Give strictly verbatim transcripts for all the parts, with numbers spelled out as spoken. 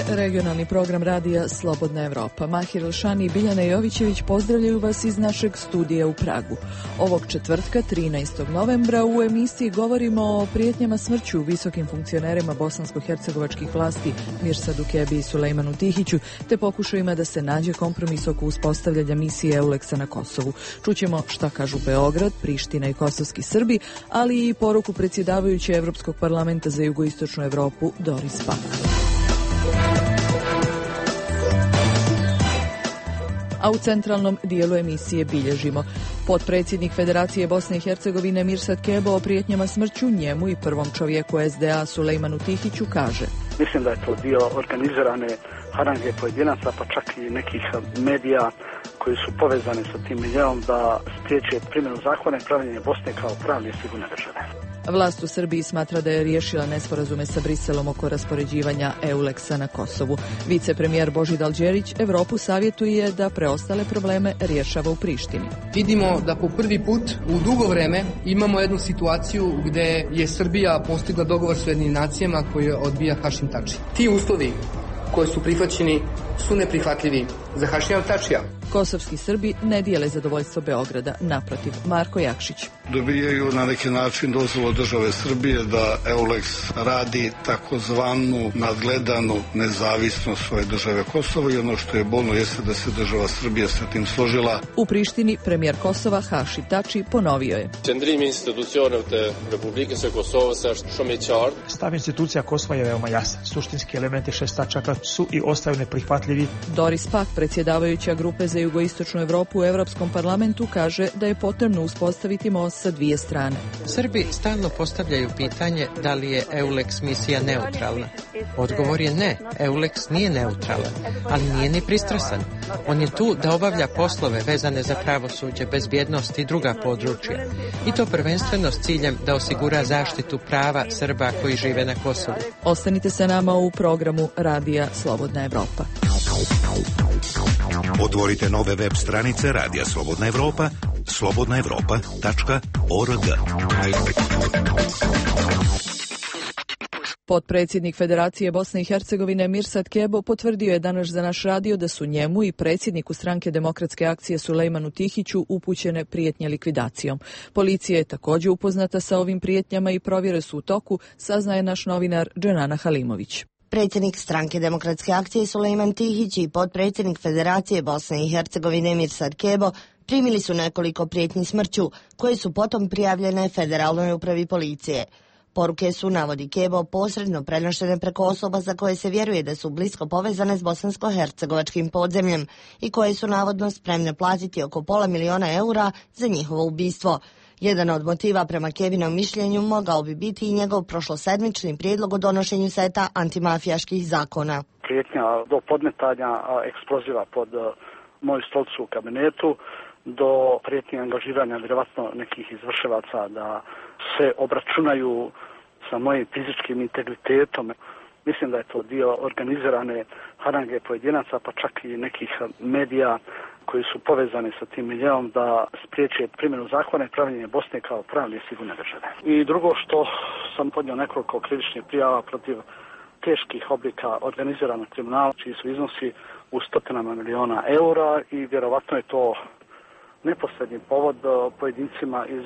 regionalni program radija Slobodna Evropa. Mahir Elšani i Biljana Jovićević pozdravljaju vas iz našeg studija u Pragu. Ovog četvrtka, trinaestog novembra, u emisiji govorimo o prijetnjama smrću visokim funkcionerima bosansko-hercegovačkih vlasti Mirsadu Kebi i Sulejmanu Tihiću, te pokušajima da se nađe kompromis oko uspostavljanja misije Euleksa na Kosovu. Čućemo šta kažu Beograd, Priština i kosovski Srbi, ali i poruku predsjedavajuće Evropskog parlamenta za jugoistočnu Evropu Doris Pack. A u centralnom dijelu emisije bilježimo. Potpredsjednik Federacije Bosne i Hercegovine Mirsad Kebo o prijetnjama smrću njemu i prvom čovjeku es de a Sulejmanu Tihiću kaže: Mislim da je to dio organizirane harange pojedinaca, pa čak i nekih medija koji su povezani sa tim miljeom da spriječe primjenu zakona i pravljenje Bosne kao pravne i sigurne države. Vlast u Srbiji smatra da je riješila nesporazume sa Briselom oko raspoređivanja Euleksa na Kosovu. Vicepremijer Božidar Đelić Evropu savjetuje da preostale probleme rješava u Prištini. Vidimo da po prvi put u dugo vreme imamo jednu situaciju gdje je Srbija postigla dogovor s Ujedinjenim nacijama koji odbija Hašim Tači. Ti uslovi koji su prihvaćeni su neprihvatljivi za Hašima Tačija. Kosovski Srbi ne dijele zadovoljstvo Beograda, naprotiv. Marko Jakšić. Dobijaju na neki način dozvolu države Srbije da Euleks radi takozvanu nadgledanu nezavisnost svoje države Kosovo i ono što je bolno jeste da se država Srbija sa tim složila. U Prištini premijer Kosova Hašim Tači ponovio je: Qëndrimi institucioneve të Republikës së Kosovës është shumë i qartë. Stav institucija Kosova je veoma jasan. Suštinski elementi šest tačaka su i ostaju neprihvatljivi. Doris Pack, predsjedavajuća grupe za jugoistočnu Evropu u Europskom parlamentu, kaže da je potrebno uspostaviti most sa dvije strane. Srbi stalno postavljaju pitanje da li je Euleks misija neutralna. Odgovor je ne, Euleks nije neutralan, ali nije ni pristrasan. On je tu da obavlja poslove vezane za pravosuđe, bezbjednost i druga područja. I to prvenstveno s ciljem da osigura zaštitu prava Srba koji žive na Kosovu. Ostanite sa nama u programu Radija Slobodna Evropa. Otvorite nove web stranice Radija Slobodna Evropa, slobodna evropa tačka org. Potpredsjednik Federacije Bosne i Hercegovine Mirsad Kebo potvrdio je danas za naš radio da su njemu i predsjedniku Stranke demokratske akcije Sulejmanu Tihiću upućene prijetnje likvidacijom. Policija je također upoznata sa ovim prijetnjama i provjere su u toku, saznaje naš novinar Dženana Halimović. Predsjednik Stranke demokratske akcije Sulejman Tihić i potpredsjednik Federacije Bosne i Hercegovine Mirsad Kebo primili su nekoliko prijetnji smrću, koje su potom prijavljene Federalnoj upravi policije. Poruke su, navodi Kebo, posredno prenošene preko osoba za koje se vjeruje da su blisko povezane s bosansko-hercegovačkim podzemljem i koje su navodno spremne platiti oko pola miliona eura za njihovo ubistvo. Jedan od motiva prema Kebinom mišljenju mogao bi biti i njegov prošlosedmični prijedlog o donošenju seta antimafijaških zakona. Prijetnja do podmetanja eksploziva pod moju stolicu u kabinetu, do prijetnje angažiranja vjerovatno nekih izvršivaca da se obračunaju sa mojim fizičkim integritetom. Mislim da je to dio organizirane harange pojedinaca, pa čak i nekih medija koji su povezani sa tim miljeom da spriječe primjenu zakona i pravljenje Bosne kao pravne i sigurne države. I drugo, što sam podnio nekoliko krivičnih prijava protiv teških oblika organiziranog kriminala, čiji su iznosi u stotinama miliona eura i vjerovatno je to neposredni povod pojedincima iz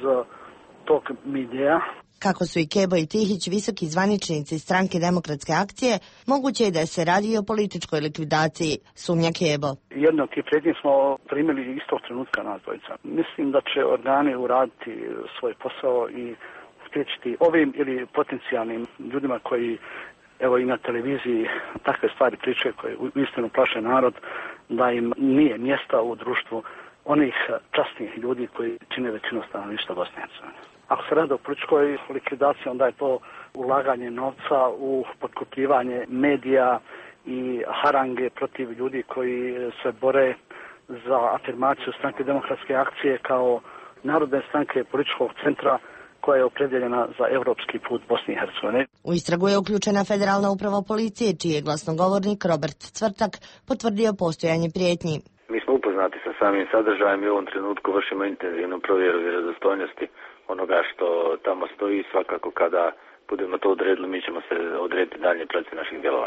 tog miljeja. Kako su i Kebo i Tihić visoki zvaničnici Stranke demokratske akcije, moguće je da se radi o političkoj likvidaciji, sumnja Kebo. Jedno od tih prijetnji smo primili istog trenutka nas dvojica. Mislim da će organi uraditi svoj posao i spriječiti ovim ili potencijalnim ljudima koji, evo i na televiziji, takve stvari pričaju koje uistinu plaše narod, da im nije mjesta u društvu onih časnih ljudi koji čine većinu stanovništva Bosne i Hercegovine. Ako se radi o političkoj likvidaciji, onda je to ulaganje novca u potkupljivanje medija i harange protiv ljudi koji se bore za afirmaciju Stranke demokratske akcije kao narodne stranke političkog centra koja je opredjeljena za evropski put Bosne i Hercegovine. U istragu je uključena Federalna uprava policije, čiji je glasnogovornik Robert Cvrtak potvrdio postojanje prijetnji. Mi smo upoznati sa samim sadržajem i u ovom trenutku vršimo intenzivnu provjeru vjerodostojnosti onoga što tamo stoji. Svakako kada budemo to odredili, mi ćemo se odrediti dalje proces naših djelovanja.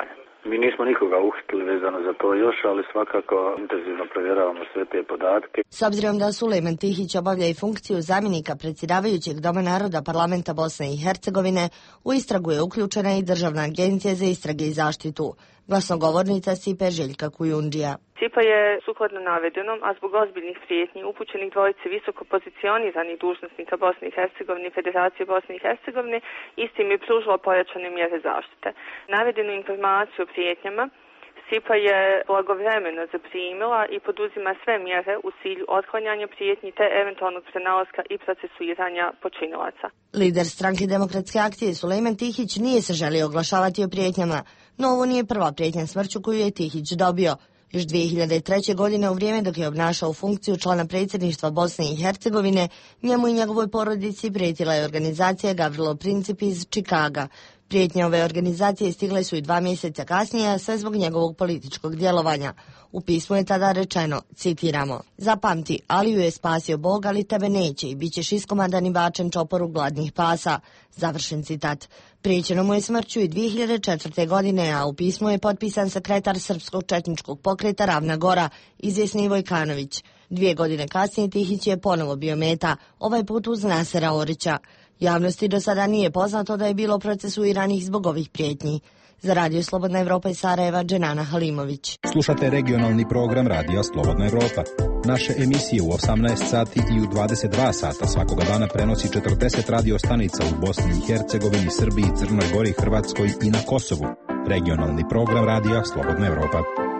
Mi nismo nikoga uhitili vezano za to još, ali svakako intenzivno provjeravamo sve te podatke. S obzirom da Sulejman Tihić obavlja i funkciju zamjenika predsjedavajućeg Doma naroda Parlamenta Bosne i Hercegovine, u istragu je uključena i Državna agencija za istrage i zaštitu. Glasnogovornica S I P-a Željka Kujundžija. S I P A je sukladno navedenom, a zbog ozbiljnih prijetnji upućenih dvojici visoko pozicioniranih dužnosnika Bosne i Hercegovine i Federacije Bosne i Hercegovine, istim je pružilo pojačane mjere zaštite. Navedenu informaciju o prijetnjama S I P A je blagovremeno zaprimila i poduzima sve mjere u cilju otklanjanja prijetnji te eventualnog prenalaska i procesuiranja počinilaca. Lider stranke Demokratske akcije Sulejman Tihić nije se želio oglašavati o prijetnjama, no ovo nije prva prijetnja smrću koju je Tihić dobio. Još dvije hiljade treće. godine u vrijeme dok je obnašao funkciju člana predsjedništva Bosne i Hercegovine, njemu i njegovoj porodici prijetila je organizacija Gavrilo Princip iz Čikaga. Prijetnje ove organizacije stigle su i dva mjeseca kasnije, a sve zbog njegovog političkog djelovanja. U pismu je tada rečeno, citiramo, zapamti, Aliju je spasio Bog, ali tebe neće i bit ćeš iskomadan i bačen čoporu gladnih pasa. Završen citat. Prijećeno mu je smrću i dvije hiljade četvrte. godine, a u pismu je potpisan sekretar Srpskog četničkog pokreta Ravna Gora, izvjesni Vojkanović. Dvije godine kasnije Tihić je ponovo bio meta, ovaj put uz Nasera Orića. Javnosti do sada nije poznato da je bilo procesuiranih zbog ovih prijetnji. Za Radio Slobodna Evropa iz Sarajeva, Dženana Halimović. Slušate regionalni program Radija Slobodna Evropa. Naše emisije u osamnaest sati i u dvadeset dva sata svakoga dana prenosi četrdeset radio stanica u Bosni i Hercegovini, Srbiji, Crnoj Gori, Hrvatskoj i na Kosovu. Regionalni program Radija Slobodna Evropa.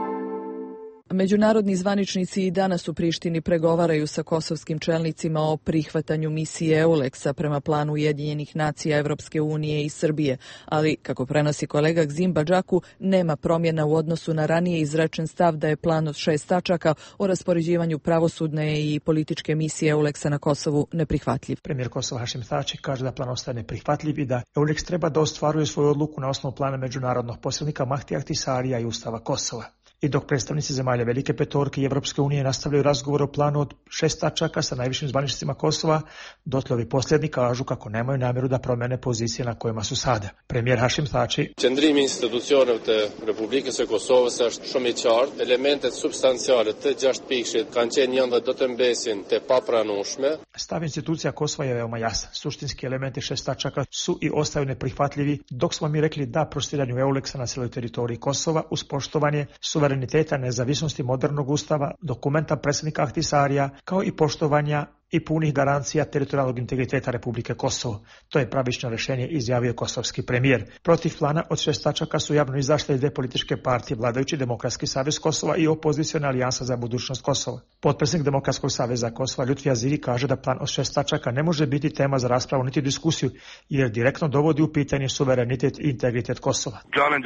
Međunarodni zvaničnici i danas u Prištini pregovaraju sa kosovskim čelnicima o prihvatanju misije EULEX-a prema planu Ujedinjenih nacija Evropske unije i Srbije, ali, kako prenosi kolega Gzim Badžaku, nema promjena u odnosu na ranije izrečen stav da je plan od šest tačaka o raspoređivanju pravosudne i političke misije EULEX-a na Kosovu neprihvatljiv. Premijer Kosova Hašim Tači kaže da plan ostaje neprihvatljiv i da EULEX treba da ostvaruje svoju odluku na osnovu plana međunarodnog posrednika Mahti Ahtisarija i Ustava Kosova. I dok predstavnici zemalja Velike petorke i Evropske unije nastavljaju razgovor o planu od šest tačaka sa najvišim zvaničnicima Kosova, dotle ovi posljednji kažu kako nemaju namjeru da promene pozicije na kojima su sada. Premijer Hashim Thaçi: Qëndrimi i institucioneve të Republikës së Kosovës është shumë i qartë. Elementet substanciale të gjashtë pikëshit kanë qenë një ndër do të mbesin të papranueshme. Stav institucija Kosova je veoma jasan. Suštinski elementi šest tačaka su i ostaju neprihvatljivi, dok smo mi rekli da prostiranju EULEX-a na cijeloj teritoriji Kosova uz poštovanje suvereniteta, nezavisnosti modernog ustava, dokumenta predsjednika Ahtisarija, kao i poštovanja i punih garancija teritorijalnog integriteta Republike Kosovo. To je pravično rješenje, izjavio kosovski premijer. Protiv plana od šest tačaka su javno izašle dvije političke partije, vladajući Demokratski savez Kosova i opoziciona alijansa za budućnost Kosova. Potpredsjednik Demokratskog saveza Kosova Lutfi Aziri kaže da plan od šest tačaka ne može biti tema za raspravu niti diskusiju, jer direktno dovodi u pitanje suverenitet i integritet Kosova.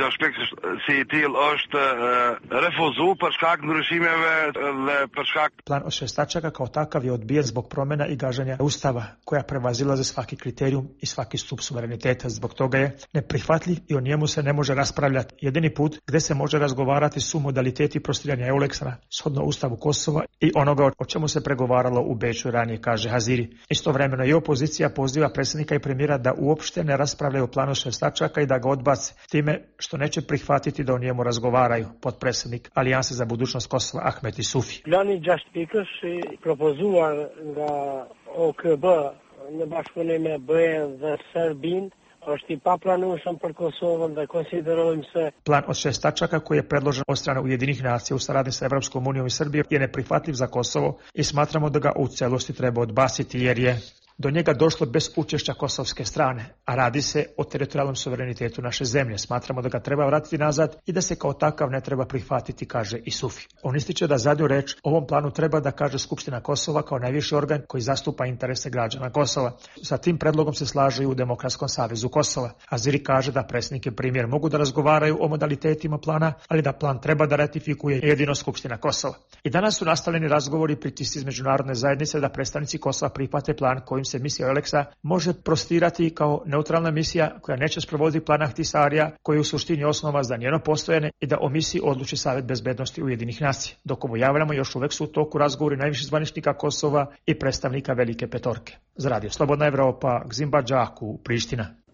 Plan od šest tačaka kao takav je odbijen zbog promjena i gaženja ustava koja prevazilaze svaki kriterijum i svaki stup suvereniteta. Zbog toga je neprihvatljiv i o njemu se ne može raspravljati. Jedini put gdje se može razgovarati su modaliteti prostiranja EULEX-a shodno ustavu Kosova i onoga o čemu se pregovaralo u Beču ranije, kaže Haziri. Istovremeno i opozicija poziva predsjednika i premijera da uopšte ne raspravljaju o planu šest tačaka i da ga odbace, time što neće prihvatiti da o njemu razgovaraju. Potpredsjednik Alijanse za budućnost Kosova Ahmet Isufi: Plani gjashtë pikësh i propozuar nga O K B në bashkëpunim me B E dhe Serbinë është i papranueshëm për Kosovën dhe konsiderojmë se plan od šest tačaka koji je predložen od strane Ujedinjenih nacija u saradnji sa Evropskom unijom i Srbijom je neprihvatljiv za Kosovo i smatramo da ga u celosti treba odbaciti jer je do njega došlo bez učešća kosovske strane, a radi se o teritorijalnom suverenitetu naše zemlje. Smatramo da ga treba vratiti nazad i da se kao takav ne treba prihvatiti, kaže Isufi. On ističe da zadnju reč ovom planu treba da kaže Skupština Kosova kao najviši organ koji zastupa interese građana Kosova. Sa tim predlogom se slaže i u Demokratskom savezu Kosova. Aziri kaže da predsjednik i premijer mogu da razgovaraju o modalitetima plana, ali da plan treba da ratifikuje jedino Skupština Kosova. I danas su nastavljeni razgovori i pritisci iz međunarodne zajednice da predstavnici Kosova prihvate plan kojim se misija EULEX-a može prostirati kao neutralna misija koja neće sprovoditi plan Ahtisarija, koji je u suštini osnova za njeno postojanje, i da o misiji odluči Savet bezbednosti Ujedinjenih nacija. Dok ovo javljamo, još uvek su u toku razgovori najviših zvaničnika Kosova i predstavnika Velike petorke. Za Radio Slobodna Evropa, Gzim Badžaku, Priština.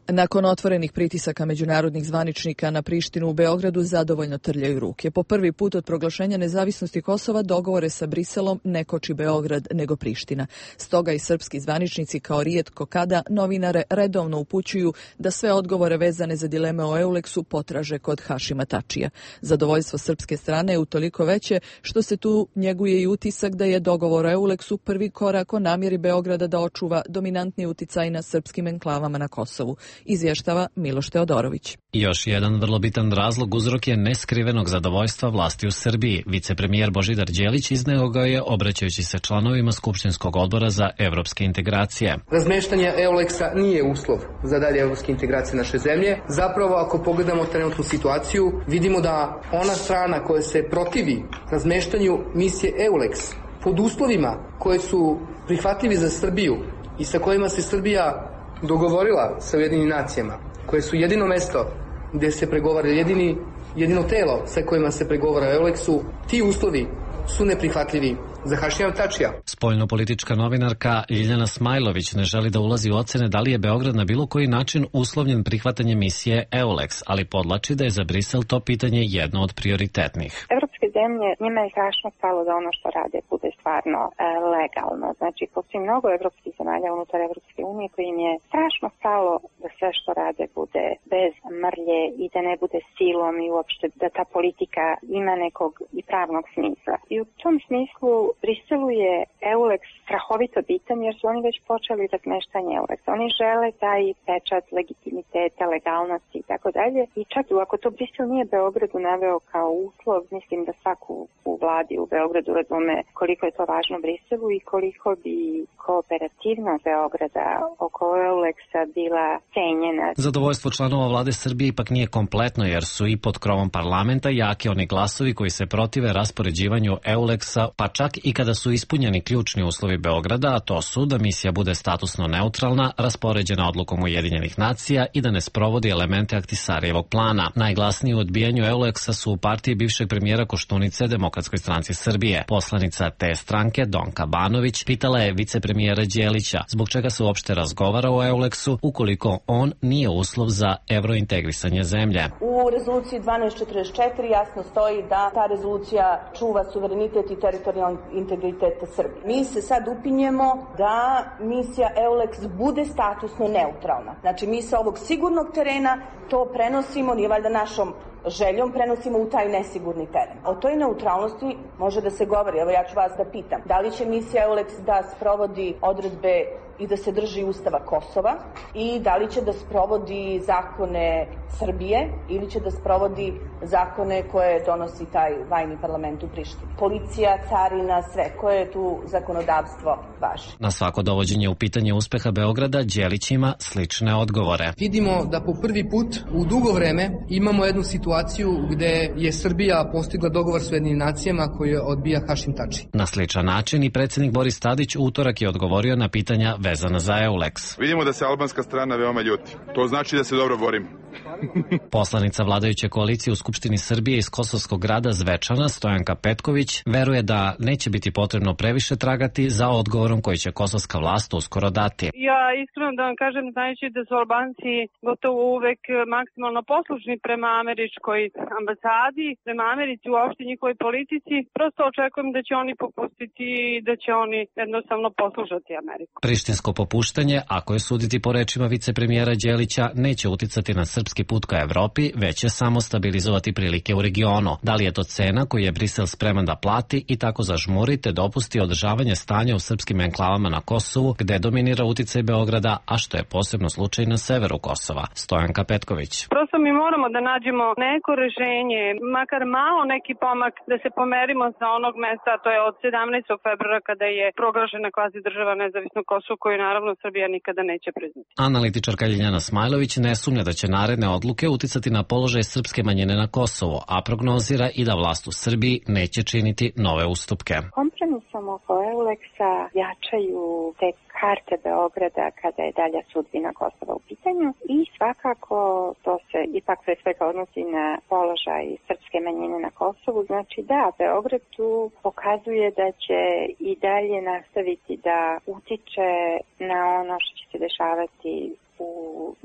Nakon otvorenih pritisaka međunarodnih zvaničnika na Prištinu u Beogradu zadovoljno trljaju ruke. Po prvi put od proglašenja nezavisnosti Kosova dogovore sa Briselom ne koči Beograd nego Priština. Stoga i srpski zvaničnici kao rijetko kada novinare redovno upućuju da sve odgovore vezane za dileme o Euleksu potraže kod Hašima Tačija. Zadovoljstvo srpske strane je utoliko veće što se tu njeguje i utisak da je dogovor o Euleksu prvi korak o namjeri Beograda da očuva dominantni uticaj na srpskim enklavama na Kosovu, izvještava Miloš Teodorović. Još jedan vrlo bitan razlog uzrok je neskrivenog zadovoljstva vlasti u Srbiji. Vicepremijer Božidar Đelić izneo ga je obraćajući se članovima Skupštinskog odbora za evropske integracije. Razmeštanje Euleksa nije uslov za dalje evropske integracije naše zemlje. Zapravo, ako pogledamo trenutnu situaciju, vidimo da ona strana koja se protivi razmeštanju misije Euleks pod uslovima koje su prihvatljivi za Srbiju i sa kojima se Srbija dogovorila sa Ujedinim nacijama, koje su jedino mesto gdje se pregovara, jedini, jedino telo sa kojima se pregovara o Euleksu, ti uslovi su neprihvatljivi za Hašima Tačija. Spoljnopolitička novinarka Ljiljana Smajlović ne želi da ulazi u ocene da li je Beograd na bilo koji način uslovljen prihvatanjem misije Euleks, ali podlači da je za Brisel to pitanje jedno od prioritetnih. Evropske zemlje, njima je strašno stalo da ono što rade bude stvarno e, legalno. Znači, postoji mnogo evropskih zemalja unutar Evropske unije koji im je strašno stalo da sve što rade bude bez mrlje i da ne bude silom i uopšte da ta politika ima nekog i pravnog smisla. I u tom smislu Briselu je Euleks strahovito bitan jer su oni već počeli razmeštanje Euleksa. Oni žele taj pečat legitimiteta, legalnosti i tako dalje. I čak ako to Brisel nije Beogradu naveo kao uslov, mislim da svaku u vladi u Beogradu razume koliko je to važno Briselu i koliko bi kooperativnost Beograda oko Euleksa bila cenjena. Zadovoljstvo članova vlade Srbije ipak nije kompletno jer su i pod krovom parlamenta jake oni glasovi koji se protive raspoređivanju Euleksa, pa čak i kada su ispunjeni ključni uslovi Beograda, a to su da misija bude statusno neutralna, raspoređena odlukom Ujedinjenih nacija i da ne sprovodi elemente Ahtisarijevog plana. Najglasniji u odbijanju Euleksa su u partiji bivšeg premijera Koštunice, Demokratskoj stranci Srbije. Poslanica te stranke, Donka Banović, pitala je vicepremijera Đelića zbog čega se uopšte razgovara o Euleksu ukoliko on nije uslov za evrointegrisanje zemlje. U rezoluciji dvanaest četrdeset četiri jasno stoji da ta rezolucija čuva suverenitet i teritorijalni integritet Srbije. Mi se sad upinjemo da misija Euleks bude statusno neutralna. Znači mi sa ovog sigurnog terena to prenosimo, nije valjda našom željom, prenosimo u taj nesigurni teren. O toj neutralnosti može da se govori. Evo ja ću vas da pitam. Da li će misija Euleks da sprovodi odredbe i da se drži Ustava Kosova i da li će da sprovodi zakone Srbije ili će da sprovodi zakone koje donosi taj vajni parlament u Prištini. Policija, carina, sve. Koje je tu zakonodavstvo vaše? Na svako dovođenje u pitanje uspeha Beograda Đelić ima slične odgovore. Vidimo da po prvi put u dugo vreme imamo jednu situaciju gde je Srbija postigla dogovor s Ujedinim nacijama koje odbija Hašim Tači. Na sličan način i predsjednik Boris Tadić utorak je odgovorio na pitanja vezana za Euleks. Vidimo da se albanska strana veoma ljuti. To znači da se dobro borimo. Poslanica vladajuće koalicije u Skupštini Srbije iz Kosovskog grada Zvečana, Stojanka Petković, veruje da neće biti potrebno previše tragati za odgovorom koji će kosovska vlast uskoro dati. Ja iskreno da vam kažem, znajući da su Albanci gotovo uvek maksimalno poslušni prema američkoj ambasadi, prema Americi uopšte njihovoj politici, prosto očekujem da će oni popustiti i da će oni jednostavno poslušati Ameriku. Prištinsko popuštanje, ako je suditi po rečima vicepremijera Đelića, neće uticati na srpski put ka Evropi, već će samo stabilizovati prilike u regionu. Da li je to cena koju je Brisel spreman da plati i tako zažmuri te dopusti održavanje stanja u srpskim enklavama na Kosovu, gde dominira uticaj Beograda, a što je posebno slučaj na severu Kosova. Stojanka Petković. Prosto mi moramo da nađemo neko rešenje, makar malo neki pomak, da se pomerimo sa onog mesta, to je od sedamnaestog februara kada je proglašena kvazi država nezavisno Kosovo, koju naravno Srbija nikada neće priznati. Analitičarka Ljiljana Smajlović ne sumnja da će naredne odluke uticati na položaj srpske manjine na Kosovu, a prognozira i da vlast u Srbiji neće činiti nove ustupke. Kompromisom oko Euleksa jačaju te karte Beograda kada je dalja sudbina Kosova u pitanju i svakako to se ipak pre svega odnosi na položaj srpske manjine na Kosovu. Znači da, Beograd tu pokazuje da će i dalje nastaviti da utiče na ono što će se dešavati u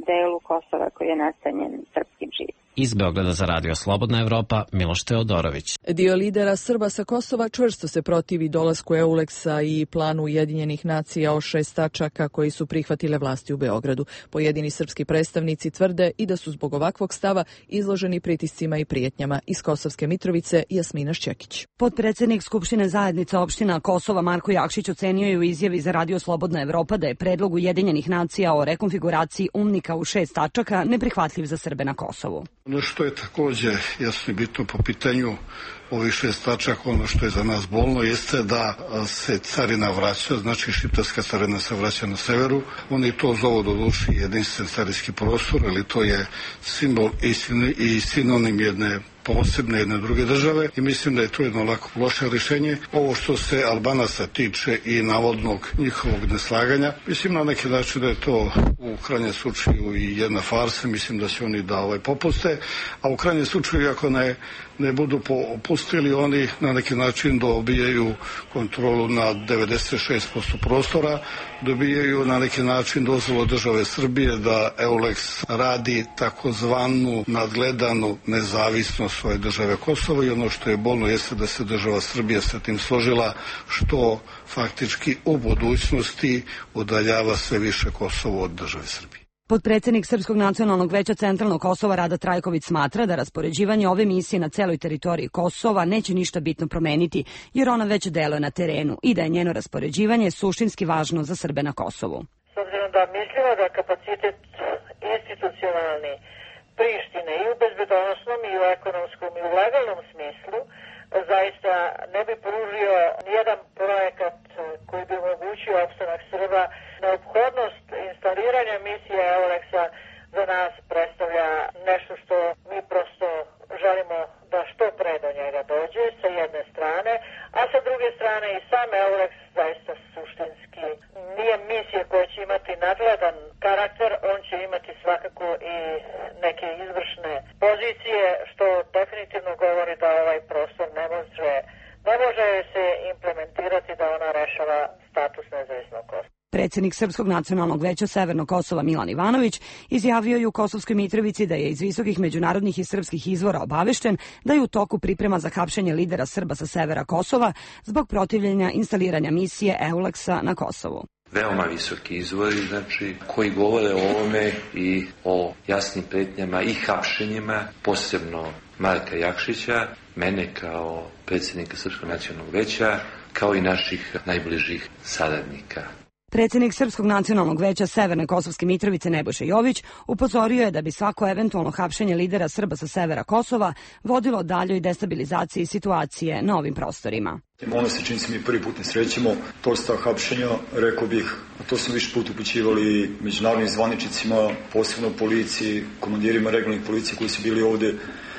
delu Kosova koji je nastanjen srpskim živim. Iz Beograda za Radio Slobodna Evropa, Miloš Teodorović. Dio lidera Srba sa Kosova čvrsto se protivi dolasku Euleksa i planu Ujedinjenih nacija o šest tačaka koji su prihvatile vlasti u Beogradu. Pojedini srpski predstavnici tvrde i da su zbog ovakvog stava izloženi pritiscima i prijetnjama. Iz Kosovske Mitrovice, Jasmina Šćekić. Potpredsednik Skupštine zajednice opština Kosova Marko Jakšić ocenio je u izjavi za Radio Slobodna Evropa da je predlog Ujedinjenih nacija o rekonfiguraciji UNMIK-a u šest tačaka neprihvatljiv za Srbe na Kosovu. Ono što je također jasno i bitno po pitanju ovih šest tačaka, ono što je za nas bolno, jeste da se carina vraća, znači šiptarska carina se vraća na severu. Oni to zovu do duši jedinstven carinski prostor, ali to je simbol i sinonim jedne posebne jedne druge države i mislim da je to jedno lako loše rješenje. Ovo što se Albanaca tiče i navodnog njihovog neslaganja, mislim na neki način da je to u krajnjem slučaju i jedna farsa, mislim da će oni da ovaj popuste, a u krajnjem slučaju ako ne, ne budu popustili, oni na neki način dobijaju kontrolu na devedeset šest posto prostora, dobijaju na neki način dozvolu države Srbije da Euleks radi takozvanu nadgledanu nezavisnost svoje države Kosovo i ono što je bolno jeste da se država Srbija sa tim složila, što faktički u budućnosti udaljava sve više Kosovo od države Srbije. Potpredsednik Srpskog nacionalnog veća Centralnog Kosova Rada Trajković smatra da raspoređivanje ove misije na celoj teritoriji Kosova neće ništa bitno promeniti, jer ona već deluje na terenu i da je njeno raspoređivanje suštinski važno za Srbe na Kosovu. S obzirom da mislimo da kapacitet institucionalni Prištine i u bezbedonosnom i u ekonomskom i u legalnom smislu zaista ne bi pružio nijedan projekat koji bi omogućio opstanak Srba. Neophodnost instaliranja misije Euleksa za nas predstavlja nešto što mi prosto želimo da što pre do njega dođe sa jedne strane, a sa druge strane i sam Euleks zaista suštinski nije misija koja će imati nadgledan karakter, on će imati svakako i neke izvršne pozicije, što definitivno govori da ovaj prostor ne može, ne može se implementirati da ona rešava status nezavisnog Kosova. Predsednik Srpskog nacionalnog veća Severnog Kosova Milan Ivanović izjavio je u Kosovskoj Mitrovici da je iz visokih međunarodnih i srpskih izvora obavešten da je u toku priprema za hapšenje lidera Srba sa severa Kosova zbog protivljenja instaliranja misije Euleksa na Kosovu. Veoma visoki izvori, znači, koji govore o ovome i o jasnim pretnjama i hapšenjima, posebno Marka Jakšića, mene kao predsjednika Srpskog nacionalnog veća, kao i naših najbližih saradnika. Predsednik Srpskog nacionalnog veća Severne Kosovske Mitrovice Nebojša Jović upozorio je da bi svako eventualno hapšenje lidera Srba sa severa Kosova vodilo daljoj destabilizaciji situacije na ovim prostorima. Ono se čini se mi prvi put ne srećemo, to sta hapšenja, rekao bih, a to smo više put upućivali međunarodnim zvaničnicima, posebno policiji, komandirima regionalnih policije koji su bili ovde,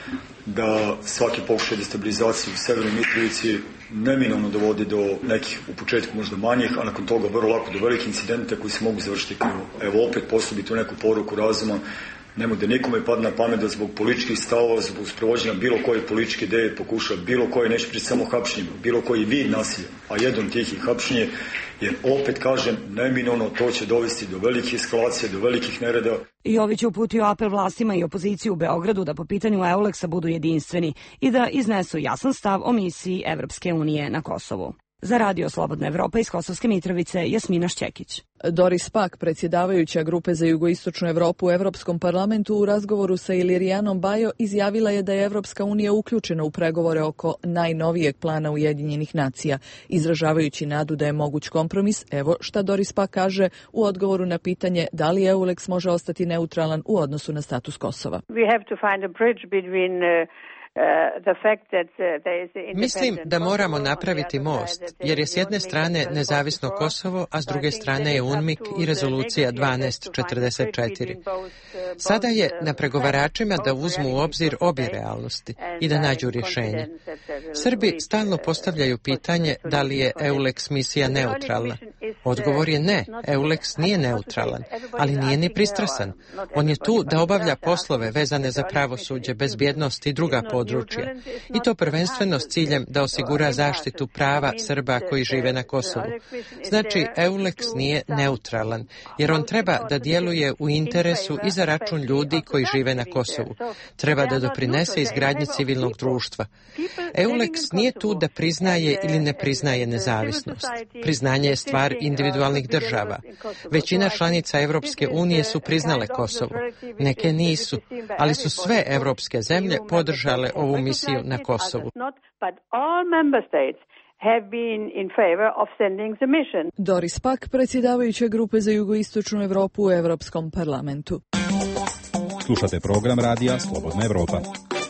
da svaki pokušaj destabilizacije u Severnoj Mitrovici neminovno dovodi do nekih, u početku možda manjih, a nakon toga vrlo lako do velikih incidenta koji se mogu završiti krivo. Evo opet poslati tu neku poruku razuma, nemoj da nikome padne na pamet da zbog političkih stavova, zbog sprovođenja bilo koje političke ideje pokuša bilo koje, neće priti samo hapšenjima, bilo koji vid nasilja, a jedan tih je hapšenje, jer opet kažem, neminovno to će dovesti do velikih eskalacija, do velikih nereda. Jović je uputio apel vlastima i opoziciju u Beogradu da po pitanju Euleksa budu jedinstveni i da iznesu jasan stav o misiji Evropske unije na Kosovu. Za Radio Slobodna Evropa iz Kosovske Mitrovice, Jasmina Šćekić. Doris Pack, predsjedavajuća grupe za jugoistočnu Evropu u Evropskom parlamentu, u razgovoru sa Ilirijanom Bajo izjavila je da je Evropska unija uključena u pregovore oko najnovijeg plana Ujedinjenih nacija. Izražavajući nadu da je moguć kompromis, evo šta Doris Pack kaže u odgovoru na pitanje da li Euleks može ostati neutralan u odnosu na status Kosova. We have to find a bridge between uh... Mislim da moramo napraviti most, jer je s jedne strane nezavisno Kosovo, a s druge strane je UNMIK i rezolucija dvanaest četrdeset četiri. Sada je na pregovaračima da uzmu u obzir obje realnosti i da nađu rješenje. Srbi stalno postavljaju pitanje da li je Euleks misija neutralna. Odgovor je ne, Eulex nije neutralan, ali nije ni pristrasan. On je tu da obavlja poslove vezane za pravosuđe, bezbjednost i druga područja. I to prvenstveno s ciljem da osigura zaštitu prava Srba koji žive na Kosovu. Znači, Eulex nije neutralan, jer on treba da djeluje u interesu i za račun ljudi koji žive na Kosovu. Treba da doprinese izgradnji civilnog društva. Eulex nije tu da priznaje ili ne priznaje nezavisnost. Priznanje je stvar individualnih država. Većina članica Evropske unije su priznale Kosovo. Neke nisu, ali su sve evropske zemlje podržale ovu misiju na Kosovu. Doris Pack, predsjedavajuća grupe za jugoistočnu Evropu u Evropskom parlamentu. Slušate program radija Slobodna Evropa.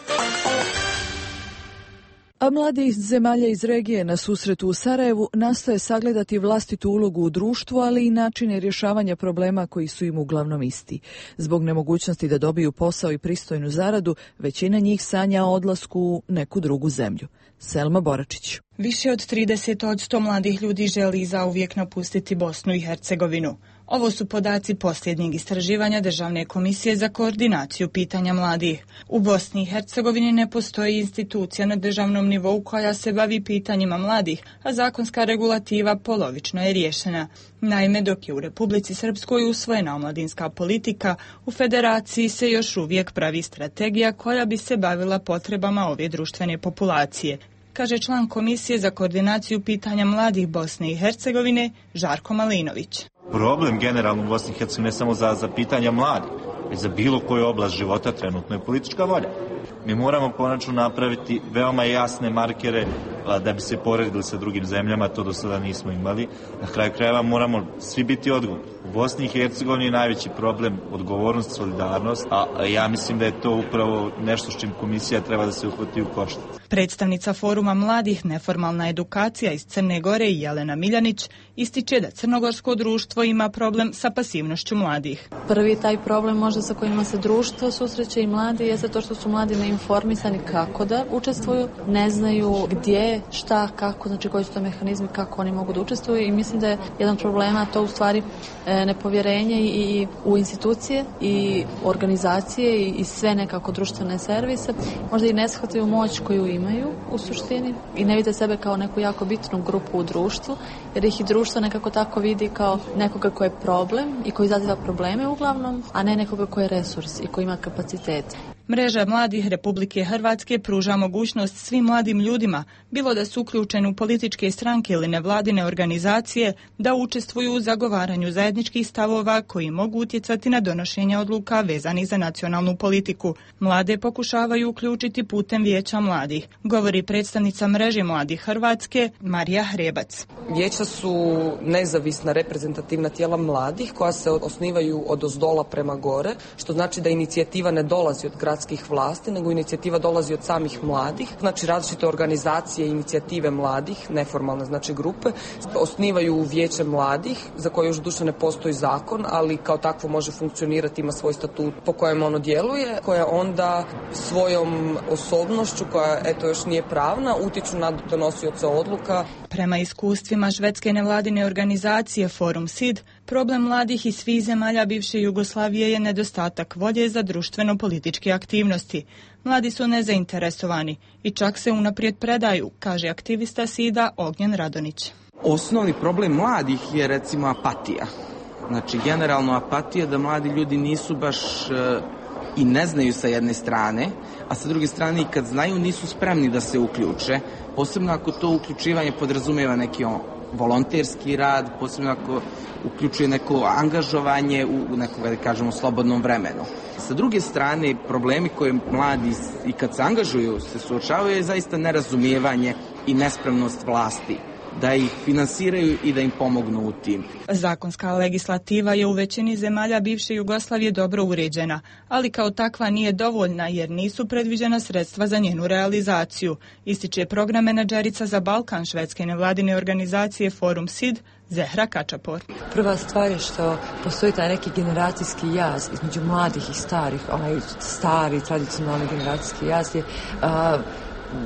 A mladi iz zemalja iz regije na susretu u Sarajevu nastoje sagledati vlastitu ulogu u društvu, ali i načine rješavanja problema koji su im uglavnom isti. Zbog nemogućnosti da dobiju posao i pristojnu zaradu, većina njih sanja o odlasku u neku drugu zemlju. Selma Boračić. Više od trideset posto mladih ljudi želi zauvijek napustiti Bosnu i Hercegovinu. Ovo su podaci posljednjeg istraživanja Državne komisije za koordinaciju pitanja mladih. U Bosni i Hercegovini ne postoji institucija na državnom nivou koja se bavi pitanjima mladih, a zakonska regulativa polovično je riješena. Naime, dok je u Republici Srpskoj usvojena omladinska politika, u Federaciji se još uvijek pravi strategija koja bi se bavila potrebama ove društvene populacije, kaže član Komisije za koordinaciju pitanja mladih Bosne i Hercegovine Žarko Malinović. Problem generalno u Bosni i Hercegovini ne samo za, za pitanja mladih, već za bilo koju oblast života trenutno je politička volja. Mi moramo konačno napraviti veoma jasne markere a, da bi se poredili sa drugim zemljama, to do sada nismo imali. Na kraju krajeva moramo svi biti odgovorni. U Bosni i Hercegovini je najveći problem odgovornost, solidarnost, a, a ja mislim da je to upravo nešto s čim komisija treba da se uhvati u koštac. Predstavnica Foruma mladih Neformalna edukacija iz Crne Gore i Jelena Miljanić ističe da crnogorsko društvo ima problem sa pasivnošću mladih. Prvi taj problem možda sa kojima se društvo susreće i mladi je to što su mladi neinformisani kako da učestvuju, ne znaju gdje, šta, kako, znači koji su to mehanizmi kako oni mogu da učestvuju i mislim da je jedan problema to u stvari nepovjerenje i u institucije i organizacije i sve nekako društvene servise. Možda i ne shvataju moć koju imaju u suštini i ne vide sebe kao neku jako bitnu grupu u društvu, jer ih i društvo nekako tako vidi kao nekoga ko je problem i koji izaziva probleme uglavnom, a ne nekoga ko je resurs i koji ima kapacitet. Mreža mladih Republike Hrvatske pruža mogućnost svim mladim ljudima, bilo da su uključeni u političke stranke ili nevladine organizacije, da učestvuju u zagovaranju zajedničkih stavova koji mogu utjecati na donošenje odluka vezanih za nacionalnu politiku. Mlade pokušavaju uključiti putem Vijeća mladih, govori predstavnica Mreže mladih Hrvatske Marija Hrebac. Vijeća su nezavisna reprezentativna tijela mladih koja se osnivaju od ozdola prema gore, što znači da inicijativa ne dolazi od gradskih vlasti, nego inicijativa dolazi od samih mladih. Znači različite organizacije i inicijative mladih, neformalne znači grupe, osnivaju Vijeće mladih, za koje još duše ne postoji zakon, ali kao takvo može funkcionirati, ima svoj statut po kojem ono djeluje, koja onda svojom osobnošću, koja eto još nije pravna, utječu na donosioce odluka. Prema iskustvima švedske nevladine organizacije Forum S I D, problem mladih iz svih zemalja bivše Jugoslavije je nedostatak volje za društveno-političke aktivnosti. Mladi su nezainteresovani i čak se unaprijed predaju, kaže aktivista S I D-a Ognjen Radonić. Osnovni problem mladih je recimo apatija. Znači generalno apatija da mladi ljudi nisu baš e, i ne znaju sa jedne strane, a sa druge strane i kad znaju nisu spremni da se uključe, posebno ako to uključivanje podrazumijeva neki on, volonterski rad, posebno ako uključuje neko angažovanje u nekoga, da kažemo, slobodnom vremenu. Sa druge strane, problemi koje mladi i kad se angažuju se suočavaju je zaista nerazumijevanje i nespremnost vlasti da ih finansiraju i da im pomognu u tim. Zakonska legislativa je u većini zemalja bivše Jugoslavije dobro uređena, ali kao takva nije dovoljna jer nisu predviđena sredstva za njenu realizaciju, ističe program menadžerica za Balkan švedske nevladine organizacije Forum S I D Zehra Kačapor. Prva stvar je što postoji taj neki generacijski jaz između mladih i starih, onaj stari tradicionalni generacijski jaz je uh,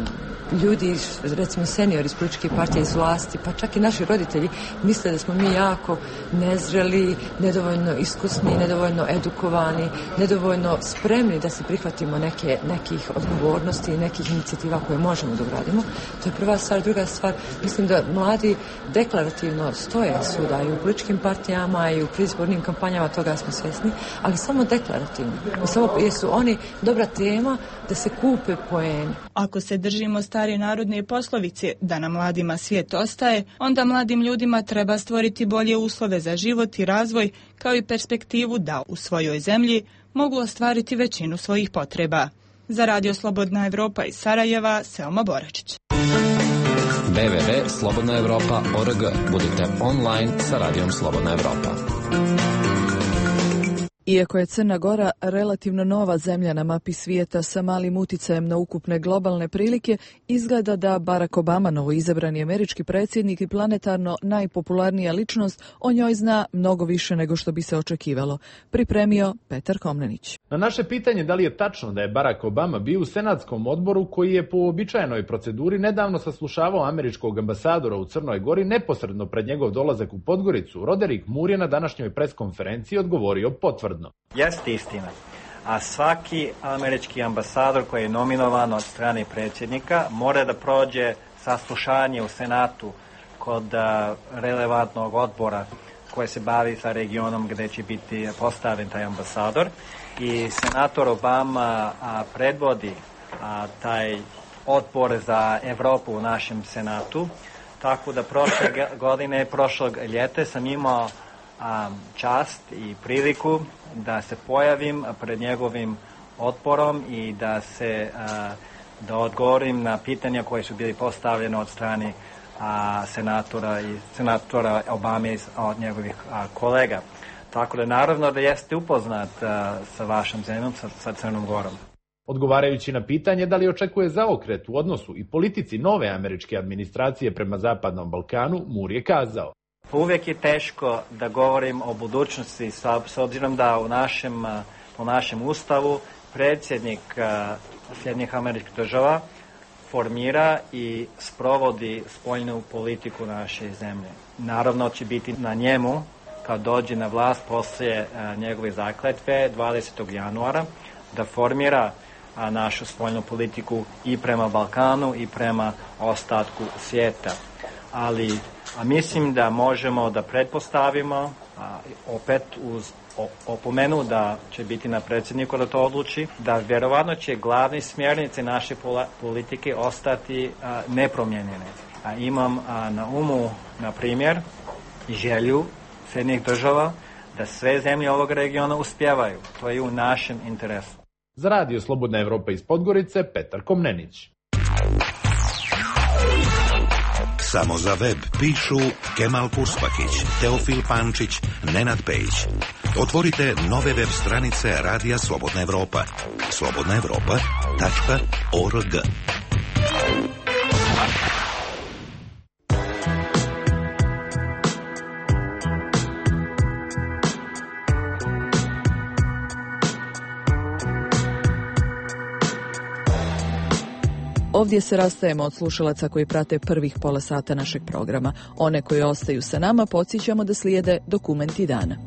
ljudi, recimo seniori iz političke partije, iz vlasti, pa čak i naši roditelji misle da smo mi jako nezreli, nedovoljno iskusni, nedovoljno edukovani, nedovoljno spremni da se prihvatimo neke, nekih odgovornosti i nekih inicijativa koje možemo da uradimo. To je prva stvar. Druga stvar, mislim da mladi deklarativno stoje svuda i u političkim partijama i u predizbornim kampanjama, toga smo svjesni, ali samo deklarativno. I samo jesu oni dobra tema da se kupe poeni. Ako se držimo stare narodne poslovice da na mladima svijet ostaje, onda mladim ljudima treba stvoriti bolje uslove za život i razvoj, kao i perspektivu da u svojoj zemlji mogu ostvariti većinu svojih potreba. Za Radio Slobodna Evropa iz Sarajeva, Selma Boračić. w w w tačka slobodna evropa tačka org. Budite online sa Radijom Slobodna Evropa. Iako je Crna Gora relativno nova zemlja na mapi svijeta sa malim uticajem na ukupne globalne prilike, izgleda da Barack Obama, novoizabrani američki predsjednik i planetarno najpopularnija ličnost, o njoj zna mnogo više nego što bi se očekivalo. Pripremio Petar Komnenić. Na naše pitanje da li je tačno da je Barack Obama bio u senatskom odboru koji je po uobičajenoj proceduri nedavno saslušavao američkog ambasadora u Crnoj Gori neposredno pred njegov dolazak u Podgoricu, Roderick Moore je na današnjoj preskonferenciji odgovorio potvrdno. Jeste istina, a svaki američki ambasador koji je nominovan od strane predsjednika mora da prođe saslušanje u Senatu kod relevantnog odbora koji se bavi sa regionom gdje će biti postavljen taj ambasador. I senator Obama a, predvodi a, taj odbor za Evropu u našem Senatu, tako da prošle godine, prošlog ljete sam imao a, čast i priliku da se pojavim pred njegovim odborom i da se a, da odgovorim na pitanja koje su bili postavljene od strane a, senatora i senatora Obame od njegovih a, kolega. Tako da naravno da jeste upoznat a, sa vašom zemljom, sa, sa Crnom Gorom. Odgovarajući na pitanje da li očekuje zaokret u odnosu i politici nove američke administracije prema Zapadnom Balkanu, Moore je kazao: Uvijek je teško da govorim o budućnosti s obzirom da u našem, u našem ustavu predsjednik Sjedinjenih Američkih Država formira i sprovodi spoljnu politiku naše zemlje. Naravno će biti na njemu kad dođe na vlast poslije njegove zakletve dvadesetog januara da formira našu spoljnu politiku i prema Balkanu i prema ostatku svijeta. Ali a mislim da možemo da pretpostavimo, a, opet uz opomenu da će biti na predsjedniku da to odluči, da vjerovatno će glavni smjernice naše politike ostati a, nepromijenjene. A imam a, na umu, na primjer, želju Sjedinjenih Država da sve zemlje ovog regiona uspjevaju. To je u našem interesu. Za Radio Slobodna Evropa iz Podgorice, Petar Komnenić. Samo za web pišu Kemal Puspahić, Teofil Pančić, Nenad Pejić. Otvorite nove web stranice Radija Slobodna Evropa. slobodna evropa tačka org. Ovdje se rastajemo od slušalaca koji prate prvih pola sata našeg programa. One koji ostaju sa nama podsjećamo da slijede dokumenti dana.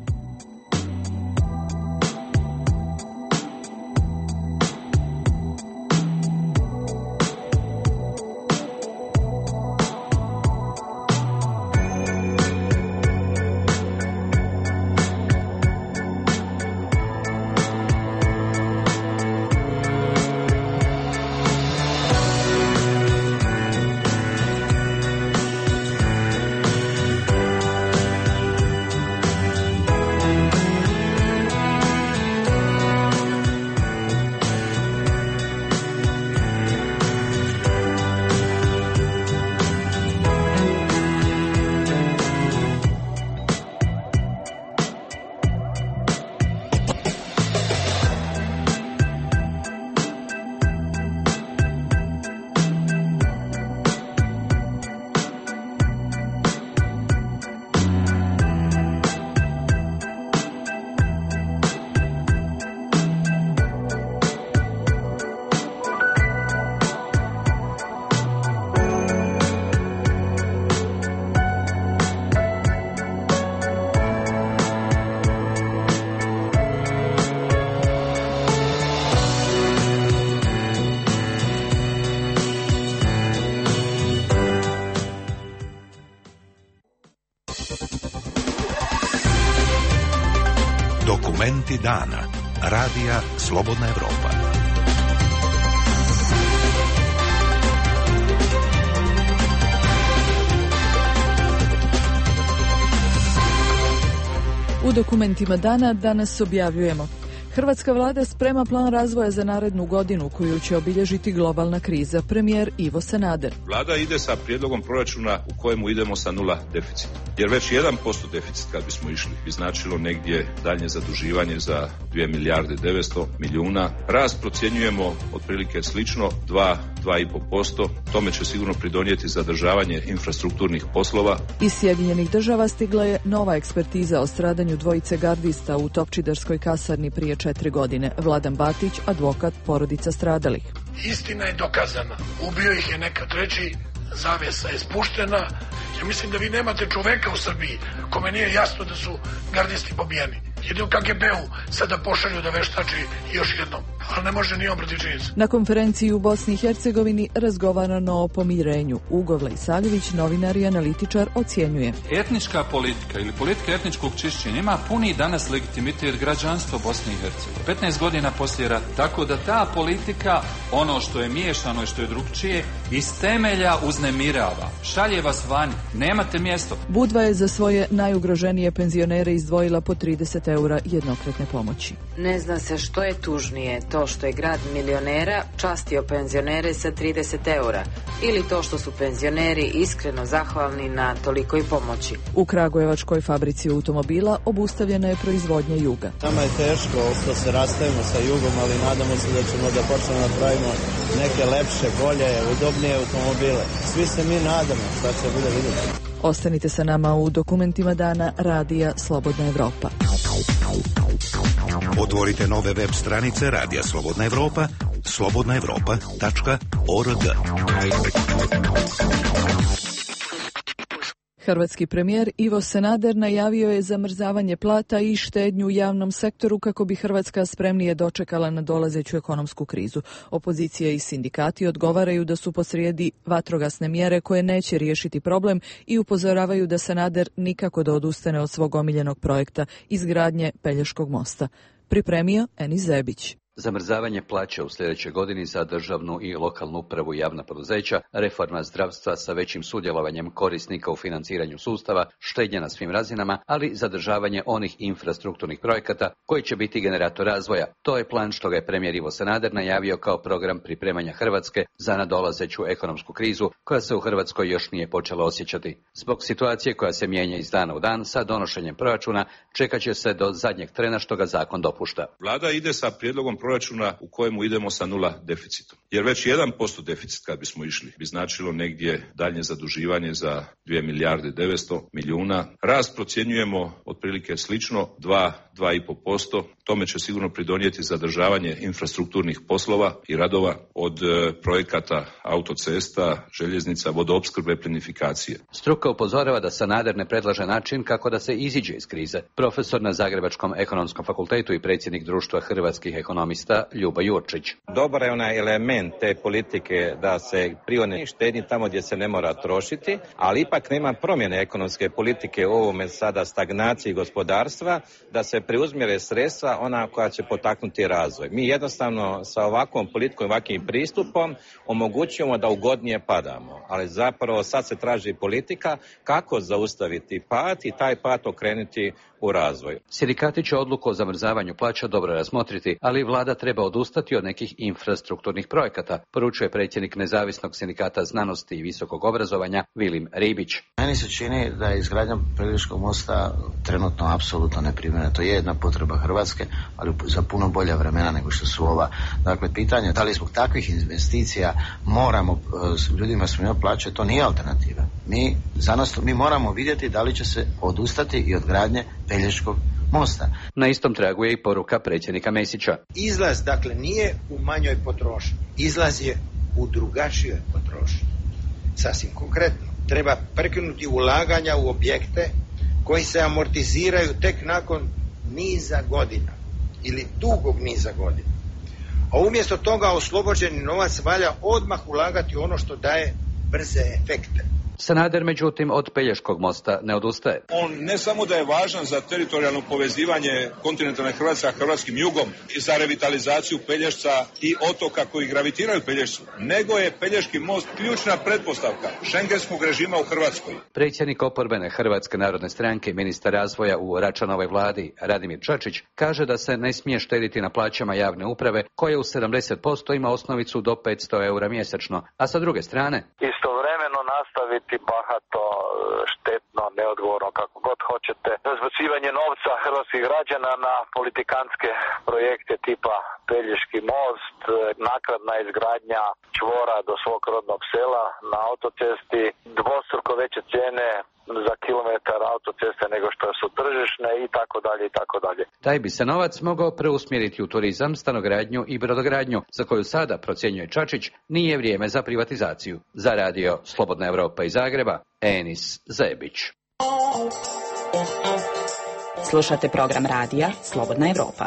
Dokumenti dana. Radija Slobodna Evropa. U dokumentima dana danas objavljujemo: Hrvatska vlada sprema plan razvoja za narednu godinu koju će obilježiti globalna kriza. Premijer Ivo Sanader. Vlada ide sa prijedlogom proračuna u kojemu idemo sa nula deficita. Jer već jedan posto deficit kad bismo išli bi značilo negdje daljnje zaduživanje za dvije milijarde devetsto milijuna. Rast procjenjujemo otprilike slično dva, dva i pol posto. Tome će sigurno pridonijeti zadržavanje infrastrukturnih poslova. Iz Sjedinjenih država stigla je nova ekspertiza o stradanju dvojice gardista u Topčiderskoj kasarni prije četiri godine. Vladan Batić, advokat porodica stradalih. Istina je dokazana. Ubio ih je neka treći, zavjesa je spuštena. Ja mislim da vi nemate čoveka u Srbiji kome nije jasno da su gardisti pobijeni. Jedino K G B-u sada pošalju da veštači još jednom, ali ne može ni obrati činjenicu. Na konferenciji u Bosni i Hercegovini razgovarano o pomirenju. Ugo Vlajsavljević, novinar i analitičar, ocjenjuje: etnička politika ili politika etničkog čišćenja ima puni danas legitimitet građanstva Bosne i Hercegovine. petnaest godina poslije rata. Tako da ta politika, ono što je miješano i što je drugčije, iz temelja uznemirava. Šalje vas vani. Nemate mjesto. Budva je za svoje najugroženije penzionere izdvojila po trideset eura jednokratne pomoći. Ne zna se što je tužnije, to što je grad milionera častio penzionere sa trideset eura ili to što su penzioneri iskreno zahvalni na tolikoj pomoći. U Kragujevačkoj fabrici automobila obustavljena je proizvodnja Juga. Nama je teško što se rastajemo sa Jugom, ali nadamo se da ćemo da počnemo da pravimo neke lepše, bolje, udobnije automobile. Svi se mi nadamo, šta će bude vidjeti. Ostanite sa nama u dokumentima dana Radija Slobodna Evropa. Otvorite nove web stranice Radija Slobodna Evropa, slobodna evropa tačka org. Hrvatski premijer Ivo Sanader najavio je zamrzavanje plata i štednju u javnom sektoru kako bi Hrvatska spremnije dočekala na dolazeću ekonomsku krizu. Opozicija i sindikati odgovaraju da su posrijedi vatrogasne mjere koje neće riješiti problem i upozoravaju da Sanader nikako da odustane od svog omiljenog projekta izgradnje Pelješkog mosta. Pripremio Enis Zebić. Zamrzavanje plaća u sljedećoj godini za državnu i lokalnu upravu i javna poduzeća, reforma zdravstva sa većim sudjelovanjem korisnika u financiranju sustava, štednja na svim razinama, ali zadržavanje onih infrastrukturnih projekata koji će biti generator razvoja. To je plan što ga je premijer Ivo Sanader najavio kao program pripremanja Hrvatske za nadolazeću ekonomsku krizu koja se u Hrvatskoj još nije počela osjećati. Zbog situacije koja se mijenja iz dana u dan, sa donošenjem proračuna čekat će se do zadnjeg trena što ga zakon dopušta. Vlada ide sa prijedlogom proračuna u kojemu idemo sa nula deficitom. Jer već jedan posto deficit kad bismo išli bi značilo negdje daljnje zaduživanje za dvije milijarde devetsto milijuna. Rast procjenjujemo otprilike slično dva, dva i pol posto. Tome će sigurno pridonijeti zadržavanje infrastrukturnih poslova i radova od e, projekata autocesta, željeznica, vodoopskrbe, plinifikacije. Struka upozorava da Sanader ne predlaže način kako da se iziđe iz krize. Profesor na Zagrebačkom ekonomskom fakultetu i predsjednik Društva hrvatskih ekonomista Ljubo Jurčić. Dobar je onaj element te politike da se prione štednji tamo gdje se ne mora trošiti, ali ipak nema promjene ekonomske politike u ovome sada stagnaciji gospodarstva, da se preuzmjere sredstva ona koja će potaknuti razvoj. Mi jednostavno sa ovakvom politikom i ovakvim pristupom omogućujemo da ugodnije padamo, ali zapravo sad se traži politika kako zaustaviti pad i taj pad okrenuti u razvoj. Sindikati će odluku o zamrzavanju plaća dobro razmotriti, ali vlada treba odustati od nekih infrastrukturnih projekata, poručuje predsjednik Nezavisnog sindikata znanosti i visokog obrazovanja Vilim Ribić. Meni se čini da je izgradnja Pelješkog mosta trenutno apsolutno neprimjerena. To je jedna potreba Hrvatske, ali za puno bolja vremena nego što su ova. Dakle, pitanje da li zbog takvih investicija moramo ljudima smanjivati plaće, to nije alternativa. Mi, za nas, mi moramo vidjeti da li će se odustati i od gradnje Pelješkog mosta. Na istom tragu je i poruka predsjednika Mesića. Izlaz, dakle, nije u manjoj potrošnji. Izlaz je u drugačijoj potrošnji. Sasvim konkretno. Treba prekinuti ulaganja u objekte koji se amortiziraju tek nakon niza godina ili dugog niza godina. A umjesto toga oslobođeni novac valja odmah ulagati ono što daje brze efekte. Sanader, međutim, od Pelješkog mosta ne odustaje. On ne samo da je važan za teritorijalno povezivanje kontinentalne Hrvatske sa hrvatskim jugom i za revitalizaciju Pelješca i otoka koji gravitiraju Pelješcu, nego je Pelješki most ključna pretpostavka šengenskog režima u Hrvatskoj. Predsjednik oporbene Hrvatske narodne stranke, ministar razvoja u Račanovoj vladi, Radimir Čačić, kaže da se ne smije štediti na plaćama javne uprave, koje u sedamdeset posto ima osnovicu do petsto eura mjesečno, a sa druge strane istovremeno nastaviti bahato, štetno, neodgovorno, kako god hoćete, razbacivanje novca hrvatskih građana na politikantske projekte tipa Pelješki most, naknadna izgradnja čvora do svog rodnog sela na autocesti, dvostruko veće cijene za kilometar autoceste nego što su tržišne i tako dalje i tako dalje. Taj bi se novac mogao preusmjeriti u turizam, stanogradnju i brodogradnju, za koju sada, procjenjuje Čačić, nije vrijeme za privatizaciju. Za radio Slobodna Evropa iz Zagreba, Enis Zebić. Slušate program radija Slobodna Evropa.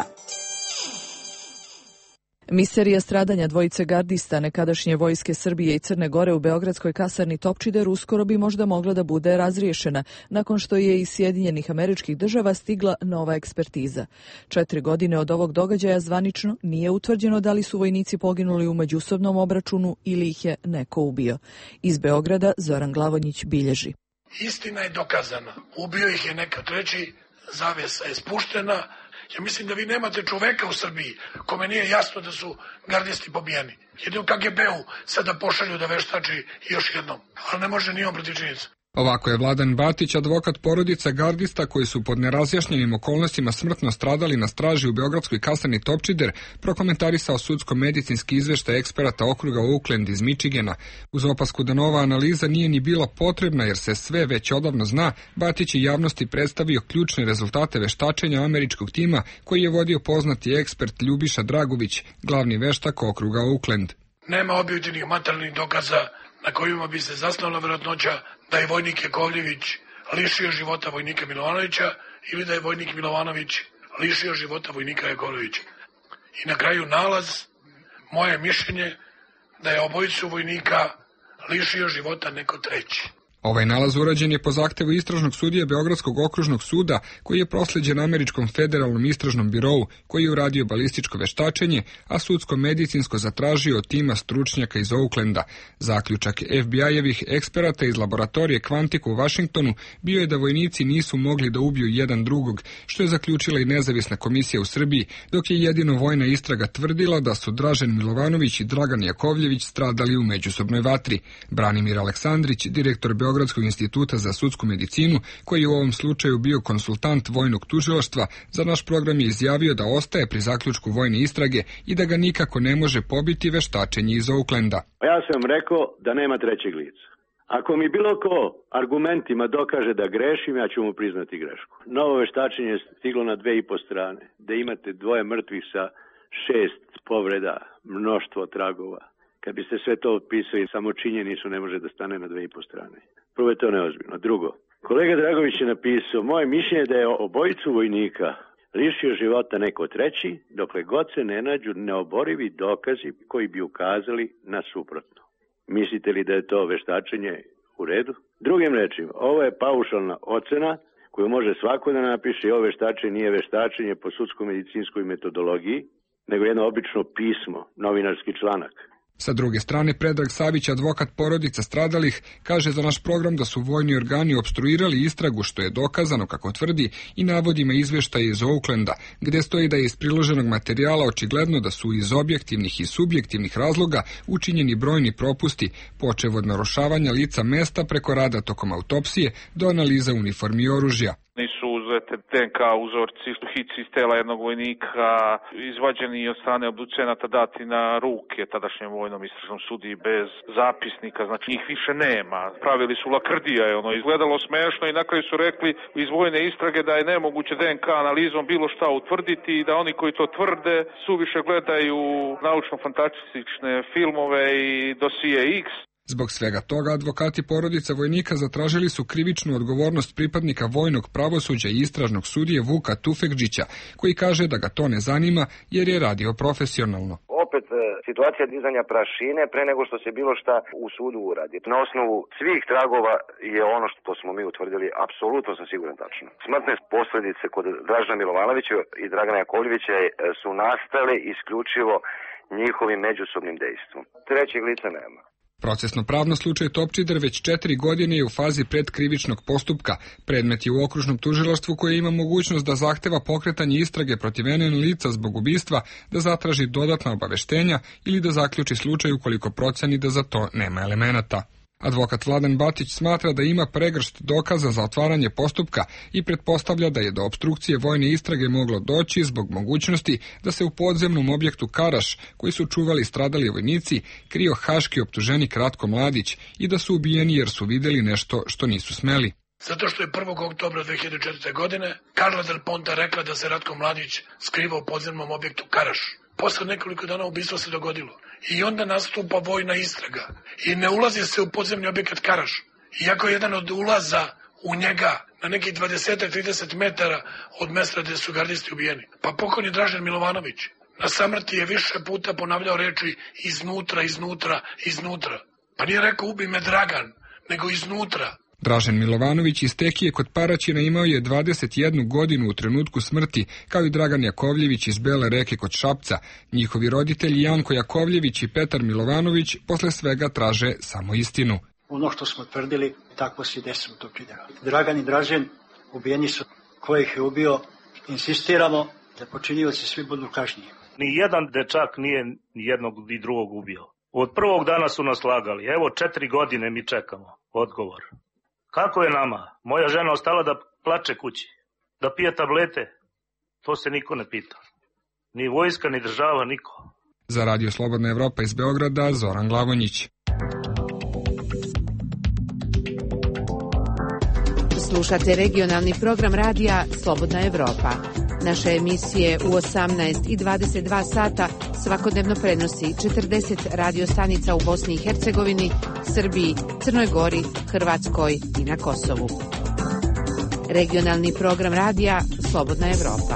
Misterija stradanja dvojice gardista nekadašnje vojske Srbije i Crne Gore u beogradskoj kasarni Topčider uskoro bi možda mogla da bude razriješena, nakon što je iz Sjedinjenih Američkih Država stigla nova ekspertiza. Četiri godine od ovog događaja zvanično nije utvrđeno da li su vojnici poginuli u međusobnom obračunu ili ih je neko ubio. Iz Beograda Zoran Glavonjić bilježi. Istina je dokazana. Ubio ih je neka treći, zavjesa je spuštena. Ja mislim da vi nemate čoveka u Srbiji kome nije jasno da su gardisti pobijeni. Jedino K G B-u sada pošalju da veštači još jednom, ali ne može ni on protiv činjenica. Ovako je Vladan Batić, advokat porodice gardista koji su pod nerazjašnjenim okolnostima smrtno stradali na straži u beogradskoj kasarni Topčider, prokomentarisao sudsko-medicinski izveštaj eksperata okruga Oakland iz Michigana. Uz opasku da nova analiza nije ni bila potrebna jer se sve već odavno zna, Batić je javnosti predstavio ključne rezultate veštačenja američkog tima koji je vodio poznati ekspert Ljubiša Dragović, glavni veštak okruga Oakland. Nema objektivnih materijalnih dokaza na kojima bi se zasnovala vjerojatnoća da je vojnik Jakovljević lišio života vojnika Milovanovića ili da je vojnik Milovanović lišio života vojnika Jakovljevića. I na kraju nalaz, moje mišljenje da je obojicu vojnika lišio života neko treći. Ovaj nalaz urađen je po zahtevu istražnog sudije Beogradskog okružnog suda, koji je prosleđen Američkom federalnom istražnom birovu, koji je uradio balističko veštačenje, a sudsko-medicinsko zatražio od tima stručnjaka iz Oaklanda. Zaključak F B I-evih eksperata iz laboratorije Quantico u Vašingtonu bio je da vojnici nisu mogli da ubiju jedan drugog, što je zaključila i nezavisna komisija u Srbiji, dok je jedino vojna istraga tvrdila da su Dražen Milovanović i Dragan Jakovljević stradali u međusobnoj vatri. Branimir Aleksandrić, direktor Beogradskog Beogradskog instituta za sudsku medicinu, koji je u ovom slučaju bio konsultant vojnog tužilaštva, za naš program je izjavio da ostaje pri zaključku vojne istrage i da ga nikako ne može pobiti veštačenje iz Oaklanda. Ja sam rekao da nema trećeg lica. Ako mi bilo ko argumentima dokaže da grešim, ja ću mu priznati grešku. Novo veštačenje je stiglo na dve i po strane, da imate dvoje mrtvih sa šest povreda, mnoštvo tragova. Kad biste sve to otpisali, samo činjenično ne može da stane na dve i po strane. Prvo je to neozbiljno. Drugo, kolega Dragović je napisao, moje mišljenje da je obojicu vojnika lišio života neko treći, dokle god se ne nađu neoborivi dokazi koji bi ukazali na suprotno. Mislite li da je to veštačenje u redu? Drugim rečima, ovo je paušalna ocena koju može svako da napiše i ovo veštačenje nije veštačenje po sudsko-medicinskoj metodologiji, nego jedno obično pismo, novinarski članak. Sa druge strane, Predrag Savić, advokat porodica stradalih, kaže za naš program da su vojni organi opstruirali istragu, što je dokazano, kako tvrdi, i navodima izveštaje iz Oaklanda, gde stoji da je iz priloženog materijala očigledno da su iz objektivnih i subjektivnih razloga učinjeni brojni propusti, počev od narušavanja lica mesta preko rada tokom autopsije do analiza uniformi i oružja. Nisu uzete D N K uzorci, hici iz tela jednog vojnika, izvađeni od strane obducenata dati na ruke tadašnjem vojnom istražnom sudiji bez zapisnika, znači njih više nema. Pravili su lakrdija, je ono izgledalo smešno i na kraju su rekli iz vojne istrage da je nemoguće D N K analizom bilo šta utvrditi i da oni koji to tvrde suviše gledaju naučno-fantastične filmove i dosije X. Zbog svega toga, advokati porodica vojnika zatražili su krivičnu odgovornost pripadnika vojnog pravosuđa i istražnog sudije Vuka Tufekđića, koji kaže da ga to ne zanima jer je radio profesionalno. opet situacija dizanja prašine pre nego što se bilo šta u sudu uradi. Na osnovu svih tragova je ono što smo mi utvrdili, apsolutno sam siguran tačno. Smrtne posljedice kod Dražena Milovanovića i Dragana Jakovljevića su nastale isključivo njihovim međusobnim dejstvom. Trećeg lica nema. Procesno-pravno slučaj Topčider već četiri godine je u fazi predkrivičnog postupka. Predmet je u okružnom tužilaštvu koje ima mogućnost da zahteva pokretanje istrage protiv N N lica zbog ubistva, da zatraži dodatna obaveštenja ili da zaključi slučaj ukoliko proceni da za to nema elemenata. Advokat Vladan Batić smatra da ima pregršt dokaza za otvaranje postupka i pretpostavlja da je do opstrukcije vojne istrage moglo doći zbog mogućnosti da se u podzemnom objektu Karaš, koji su čuvali stradali vojnici, krio haški optuženik Ratko Mladić i da su ubijeni jer su videli nešto što nisu smeli. Zato što je prvog oktobra dve hiljade četvrte. godine Karla Del Ponta rekla da se Ratko Mladić skriva u podzemnom objektu Karaš. Posle nekoliko dana ubistvo se dogodilo. I onda nastupa vojna istraga. I ne ulazi se u podzemni objekat Karaš. Iako je jedan od ulaza u njega na nekih dvadeset do trideset metara od mesta gde su gardisti ubijeni. Pa pokojni Dražen Milovanović na samrti je više puta ponavljao reči iznutra, iznutra, iznutra. Pa nije rekao ubi me Dragan, nego iznutra. Dražen Milovanović iz Tekije kod Paraćina imao je dvadeset jednu godinu u trenutku smrti, kao i Dragan Jakovljević iz Bele Reke kod Šapca. Njihovi roditelji Janko Jakovljević i Petar Milovanović posle svega traže samo istinu. Ono što smo tvrdili, tako se desilo to pridjeva. Dragan i Dražen ubijeni su, ko ih je ubio, insistiramo da počinioci svi budu kažnjeni. Ni jedan dečak nije jednog i drugog ubio. Od prvog dana su nas lagali. Evo četiri godine mi čekamo odgovor. Kako je nama? Moja žena ostala da plače kući, da pije tablete. To se niko ne pita. Ni vojska, ni država, niko. Za Radio Slobodna Evropa iz Beograda, Zoran Glavonjić. Slušate regionalni program radija Slobodna Evropa. Naše emisije u osamnaest i dvadeset dva sata svakodnevno prenosi četrdeset radio stanica u Bosni i Hercegovini, Srbiji, Crnoj Gori, Hrvatskoj i na Kosovu. Regionalni program radija Slobodna Evropa.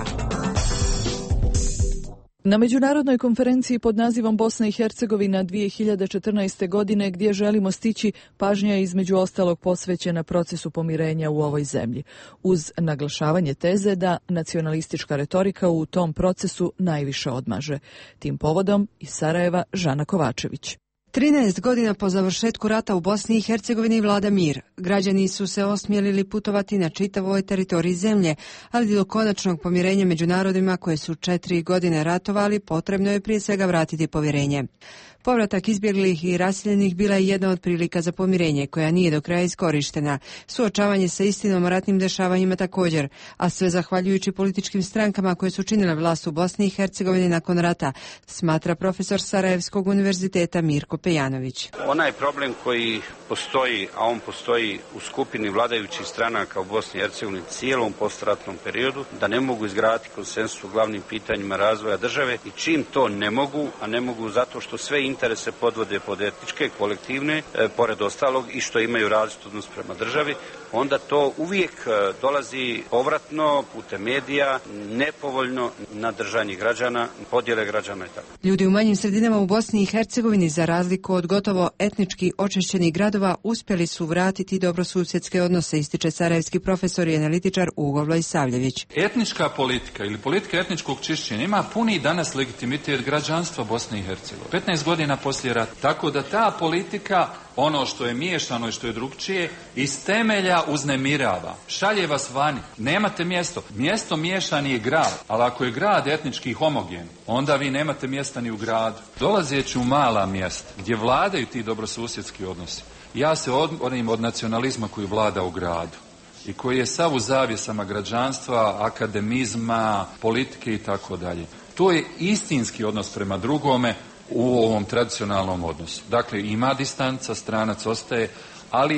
Na međunarodnoj konferenciji pod nazivom Bosna i Hercegovina dvije hiljade četrnaeste. godine, gdje želimo stići, pažnja je između ostalog posvećena procesu pomirenja u ovoj zemlji, uz naglašavanje teze da nacionalistička retorika u tom procesu najviše odmaže. Tim povodom iz Sarajeva Žana Kovačević. trinaest godina po završetku rata u Bosni i Hercegovini vlada mir. Građani su se osmjelili putovati na čitavoj teritoriji zemlje, ali do konačnog pomirenja među narodima koje su četiri godine ratovali, potrebno je prije svega vratiti povjerenje. Povratak izbjeglih i raseljenih bila je jedna od prilika za pomirenje, koja nije do kraja iskorištena. Suočavanje sa istinom o ratnim dešavanjima također, a sve zahvaljujući političkim strankama koje su činile vlast u Bosni i Hercegovini nakon rata, smatra profesor Sarajevskog univerziteta Mirko Pejanović. Onaj problem koji postoji, a on postoji u skupini vladajućih stranaka u Bosni i Hercegovini cijelom postratnom periodu, da ne mogu izgraditi konsensus u glavnim pitanjima razvoja države i čim to ne mogu, a ne mogu zato što sve interese podvode pod etničke, kolektivne, e, pored ostalog i što imaju različit odnos prema državi, onda to uvijek dolazi povratno putem medija, nepovoljno na držanje građana, podjele građana i tako. Ljudi u manjim sredinama u Bosni i Hercegovini, za razliku od gotovo etnički očišćenih gradova, uspjeli su vratiti dobrosusjedske odnose, ističe sarajevski profesor i analitičar Ugo Vlajsavljević. Etnička politika ili politika etničkog čišćenja ima puni danas legitimitet građanstva Bosne i Hercegovine. petnaest godina poslije rata. Tako da ta politika, ono što je miješano i što je drugčije, iz temelja uznemirava. Šalje vas vani. Nemate mjesto. Mjesto miješani je grad. Ali ako je grad etnički homogen, onda vi nemate mjesta ni u gradu. Dolazeći u mala mjesta gdje vladaju ti dobrosusjedski odnosi, ja se odmorim od nacionalizma koji vlada u gradu i koji je sav u zavjesama građanstva, akademizma, politike i tako dalje. To je istinski odnos prema drugome u ovom tradicionalnom odnosu. Dakle, ima distanca, stranac ostaje, ali je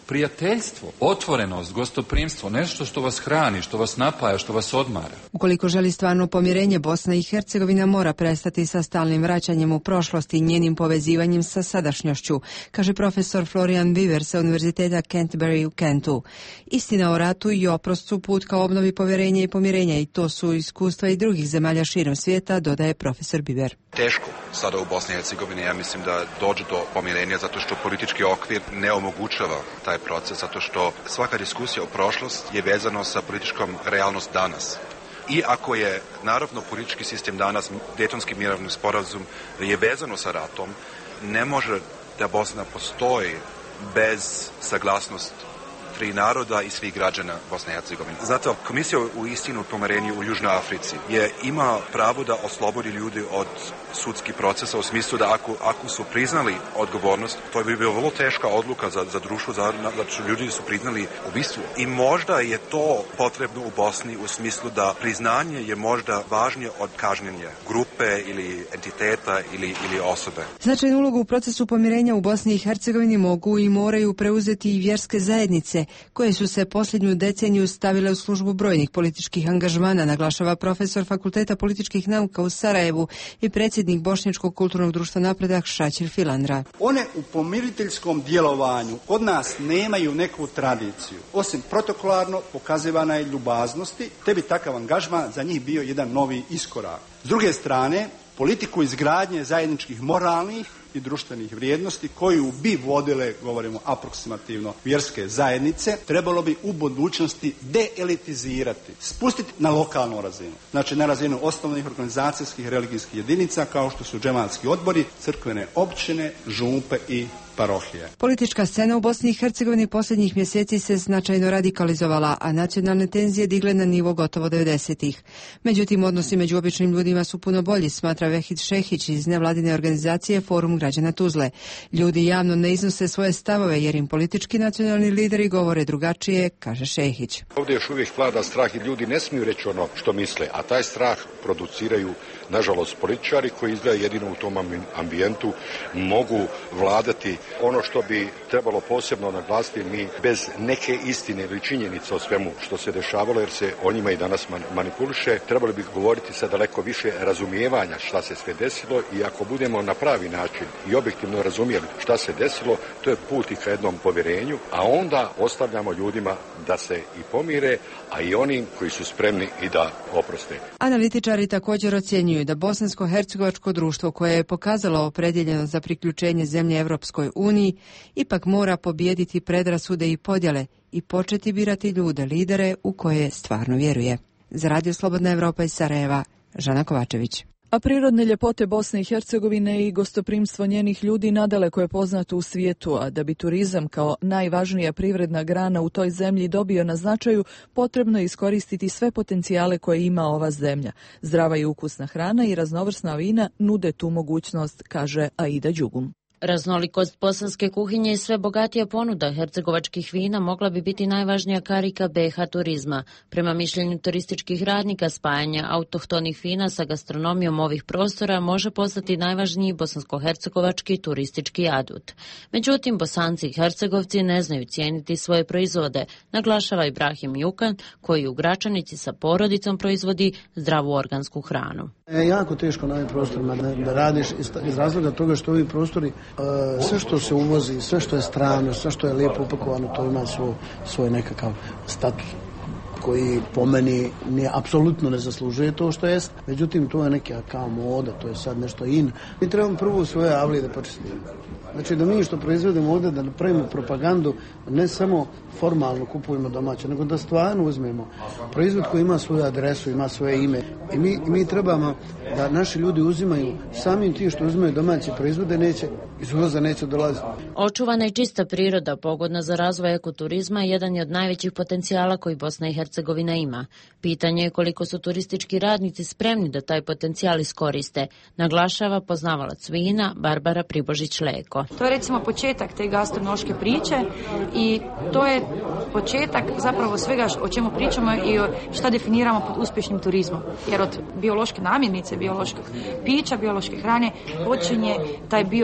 Prijateljstvo, otvorenost, gostoprimstvo, nešto što vas hrani, što vas napaja, što vas odmara. Ukoliko želi stvarno pomirenje, Bosna i Hercegovina mora prestati sa stalnim vraćanjem u prošlost i njenim povezivanjem sa sadašnjošću, kaže profesor Florian Weaver sa Univerziteta Canterbury u Kentu. Istina o ratu i oprost su put ka obnovi povjerenja i pomirenja i to su iskustva i drugih zemalja širom svijeta, dodaje profesor Weaver. Teško sada u Bosni i Hercegovini, ja mislim da dođe do pomirenja zato što politički okvir ne omogućava taj proces, zato što svaka diskusija o prošlosti je vezano sa političkom realnost danas. I ako je, naravno, politički sistem danas, Dejtonski mirovni sporazum je vezano sa ratom, ne može da Bosna postoji bez saglasnosti tri naroda i svih građana Bosne i Hercegovine. Zato Komisija u istinu pomirenju u Južnoj Africi je ima pravo da oslobodi ljudi od sudskih procesa u smislu da ako, ako su priznali odgovornost, to bi bila vrlo teška odluka za, za društvo, za, zato što ljudi su priznali ubistvo. I možda je to potrebno u Bosni u smislu da priznanje je možda važnije od kažnjenja grupe ili entiteta ili, ili osobe. Značajnu ulogu u procesu pomirenja u Bosni i Hercegovini mogu i moraju preuzeti i vjerske zajednice, koje su se posljednju deceniju stavile u službu brojnih političkih angažmana, naglašava profesor Fakulteta političkih nauka u Sarajevu i predsjednik Bošnjačkog kulturnog društva Napredak Šaćir Filandra. One u pomiriteljskom djelovanju kod nas nemaju neku tradiciju. Osim protokolarno pokazivana je ljubaznosti, te bi takav angažman za njih bio jedan novi iskorak. S druge strane, politiku izgradnje zajedničkih moralnih i društvenih vrijednosti koju bi vodile, govorimo aproksimativno, vjerske zajednice, trebalo bi u budućnosti deelitizirati, spustiti na lokalnu razinu. Znači na razinu osnovnih organizacijskih religijskih jedinica kao što su džematski odbori, crkvene općine, župe i parohije. Politička scena u Bosni i Hercegovini posljednjih mjeseci se značajno radikalizovala, a nacionalne tenzije digle na nivo gotovo devedesetih. Međutim, odnosi među običnim ljudima su puno bolji, smatra Vehid Šehić iz nevladine organizacije Forum građana Tuzle. Ljudi javno ne iznose svoje stavove jer im politički nacionalni lideri govore drugačije, kaže Šehić. Ovdje još uvijek vlada strah i ljudi ne smiju reći ono što misle, a taj strah produciraju, nažalost, političari koji izgleda jedino u tom ambijentu mogu vladati. Ono što bi trebalo posebno naglasiti, mi bez neke istine ili činjenice o svemu što se dešavalo, jer se o njima i danas manipuliše, trebali bi govoriti sa daleko više razumijevanja šta se sve desilo i ako budemo na pravi način i objektivno razumijeli šta se desilo, to je put i ka jednom povjerenju, a onda ostavljamo ljudima da se i pomire, a i oni koji su spremni i da oproste. Analitičari također ocjenjuju da bosansko-hercegovačko društvo koje je pokazalo opredjeljenost za priključenje zemlje Evropskoj uniji ipak mora pobijediti predrasude i podjele i početi birati ljude, lidere u koje stvarno vjeruje. Za Radio Slobodna Evropa iz Sarajeva, Žana Kovačević. A prirodne ljepote Bosne i Hercegovine i gostoprimstvo njenih ljudi nadaleko je poznato u svijetu, a da bi turizam kao najvažnija privredna grana u toj zemlji dobio na značaju, potrebno je iskoristiti sve potencijale koje ima ova zemlja. Zdrava i ukusna hrana i raznovrsna vina nude tu mogućnost, kaže Aida Đugum. Raznolikost bosanske kuhinje i sve bogatija ponuda hercegovačkih vina mogla bi biti najvažnija karika be ha turizma. Prema mišljenju turističkih radnika, spajanje autohtonih vina sa gastronomijom ovih prostora može postati najvažniji bosansko-hercegovački turistički adut. Međutim, Bosanci i Hercegovci ne znaju cijeniti svoje proizvode, naglašava Ibrahim Jukan, koji u Gračanici sa porodicom proizvodi zdravu organsku hranu. E, jako teško na ovim prostorima da, da radiš iz, iz razloga toga što ovi prostori sve što se uvozi, sve što je strano, sve što je lijepo upakovano, to ima svoj, svoj nekakav status koji po meni nije, apsolutno ne zaslužuje to što jest. Međutim, to je neka kao moda, to je sad nešto in. Mi trebamo prvo svoje avlije da počistimo. Znači da mi što proizvedemo ovdje, da napravimo propagandu, ne samo formalno kupujemo domaće, nego da stvarno uzmemo proizvod koji ima svoju adresu, ima svoje ime. I mi, i mi trebamo da naši ljudi uzimaju, samim tim što uzimaju domaće proizvode, neće, iz uvoza neće dolaziti. Očuvana i čista priroda, pogodna za razvoj ekoturizma, jedan je od najvećih potencijala koji Bosna i Hercegovina ima. Pitanje je koliko su turistički radnici spremni da taj potencijal iskoriste, naglašava poznavalac vina Barbara Pribožić-Leko. To je recimo početak te gastronomske priče i to je početak zapravo svega o čemu pričamo i šta definiramo pod uspješnim turizmom. Jer od biološke namirnice, biološkog pića, biološke hrane počinje taj bioturizam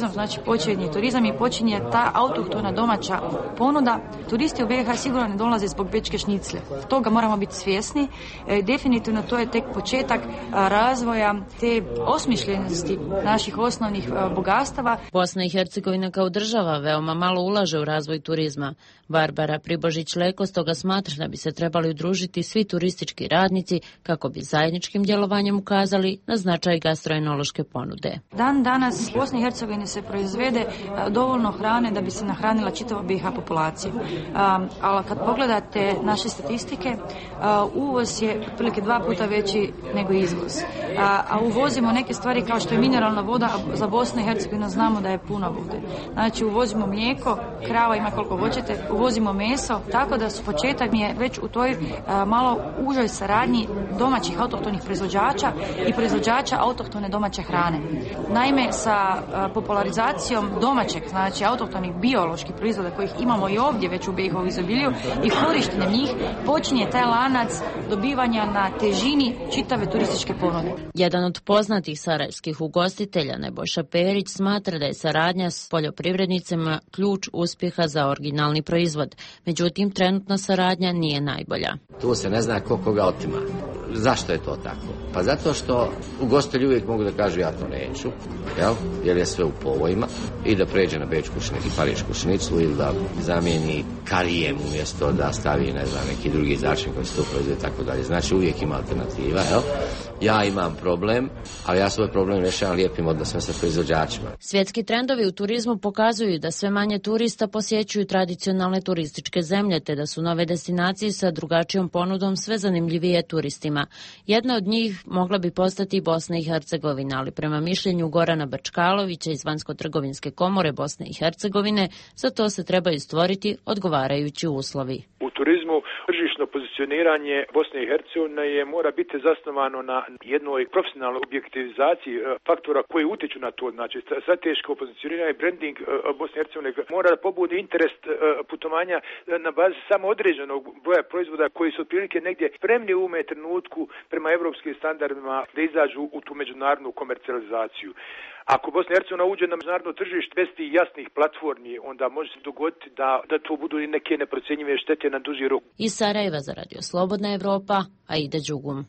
turizam, znači počinje turizam i počinje ta autohtona domaća ponuda. Turisti u B i H sigurno ne dolaze zbog bečke šnicle. Toga moramo biti svjesni. E, definitivno to je tek početak a, razvoja te osmišljenosti naših osnovnih a, bogatstava. Bosna i Hercegovina kao država veoma malo ulaže u razvoj turizma. Barbara Pribožić-Leko stoga smatra da bi se trebali udružiti svi turistički radnici kako bi zajedničkim djelovanjem ukazali na značaj gastroenološke ponude. Dan danas u Bosni i Hercegovini se proizvede a, dovoljno hrane da bi se nahranila čitava B i H populacija. A, ali kad pogledate naše statistike, a, uvoz je otprilike dva puta veći nego izvoz. A, a uvozimo neke stvari kao što je mineralna voda, a za Bosnu i Hercegovinu znamo da je puno vode. Znači uvozimo mlijeko, krava ima koliko hoćete, uvozimo meso, tako da su početak mi je već u toj a, malo užoj saradnji domaćih autohtonih proizvođača i proizvođača autohtone domaće hrane. Naime, sa a, popularizacijom domaćeg, znači autohtonih bioloških proizvoda kojih imamo i ovdje već u B i H u izobilju i korištenjem njih, počinje taj lanac dobivanja na težini čitave turističke ponude. Jedan od poznatih sarajevskih ugostitelja, Nebojša Perić, smatra da je saradnja s poljoprivrednicima ključ uspjeha za originalni proizvod. Međutim, trenutna saradnja nije najbolja. Tu se ne zna ko koga otima. Zašto je to tako? Pa zato što ugostitelji uvijek mogu da kažu ja to neću, jel? Jer je sve u povojima, i da pređe na bečku i parišku šniclu ili da zamijeni karijem umjesto da stavi, ne znam, neki drugi začin koji se to proizvode, tako dalje. Znači uvijek ima alternativa, jel? Ja imam problem, ali ja svoj problem rješavam lijepim odnosom sa proizvođačima. Svjetski trendovi u turizmu pokazuju da sve manje turista posjećuju tradicionalne turističke zemlje, te da su nove destinacije sa drugačijom ponudom sve zanimljivije turistima. Jedna od njih mogla bi postati Bosna i Hercegovina, ali prema mišljenju Gorana Brčkalovića iz Vanjsko-trgovinske komore Bosne i Hercegovine, za to se trebaju stvoriti odgovarajući uslovi. U turizmu tržišno pozicioniranje Bosne i Hercegovine je mora biti zasnovano na jednoj profesionalnoj objektivizaciji faktora koji utječu na to. Znači, strateško pozicioniranje, branding Bosne i Hercegovine mora da pobudi interes putovanja na bazi samo određenog broja proizvoda koji su otprilike negdje spremni u ovome trenutku prema evropskim standardima da izađu u tu međunarodnu komercijalizaciju. Ako Bosna i Hercegovina uđe na međunarodno tržište bez tih jasnih platformi, onda može se dogoditi da, da to budu i neke neprocjenjive štete na duži rok. Iz Sarajeva za Radio Slobodna Evropa, Aida Đugum.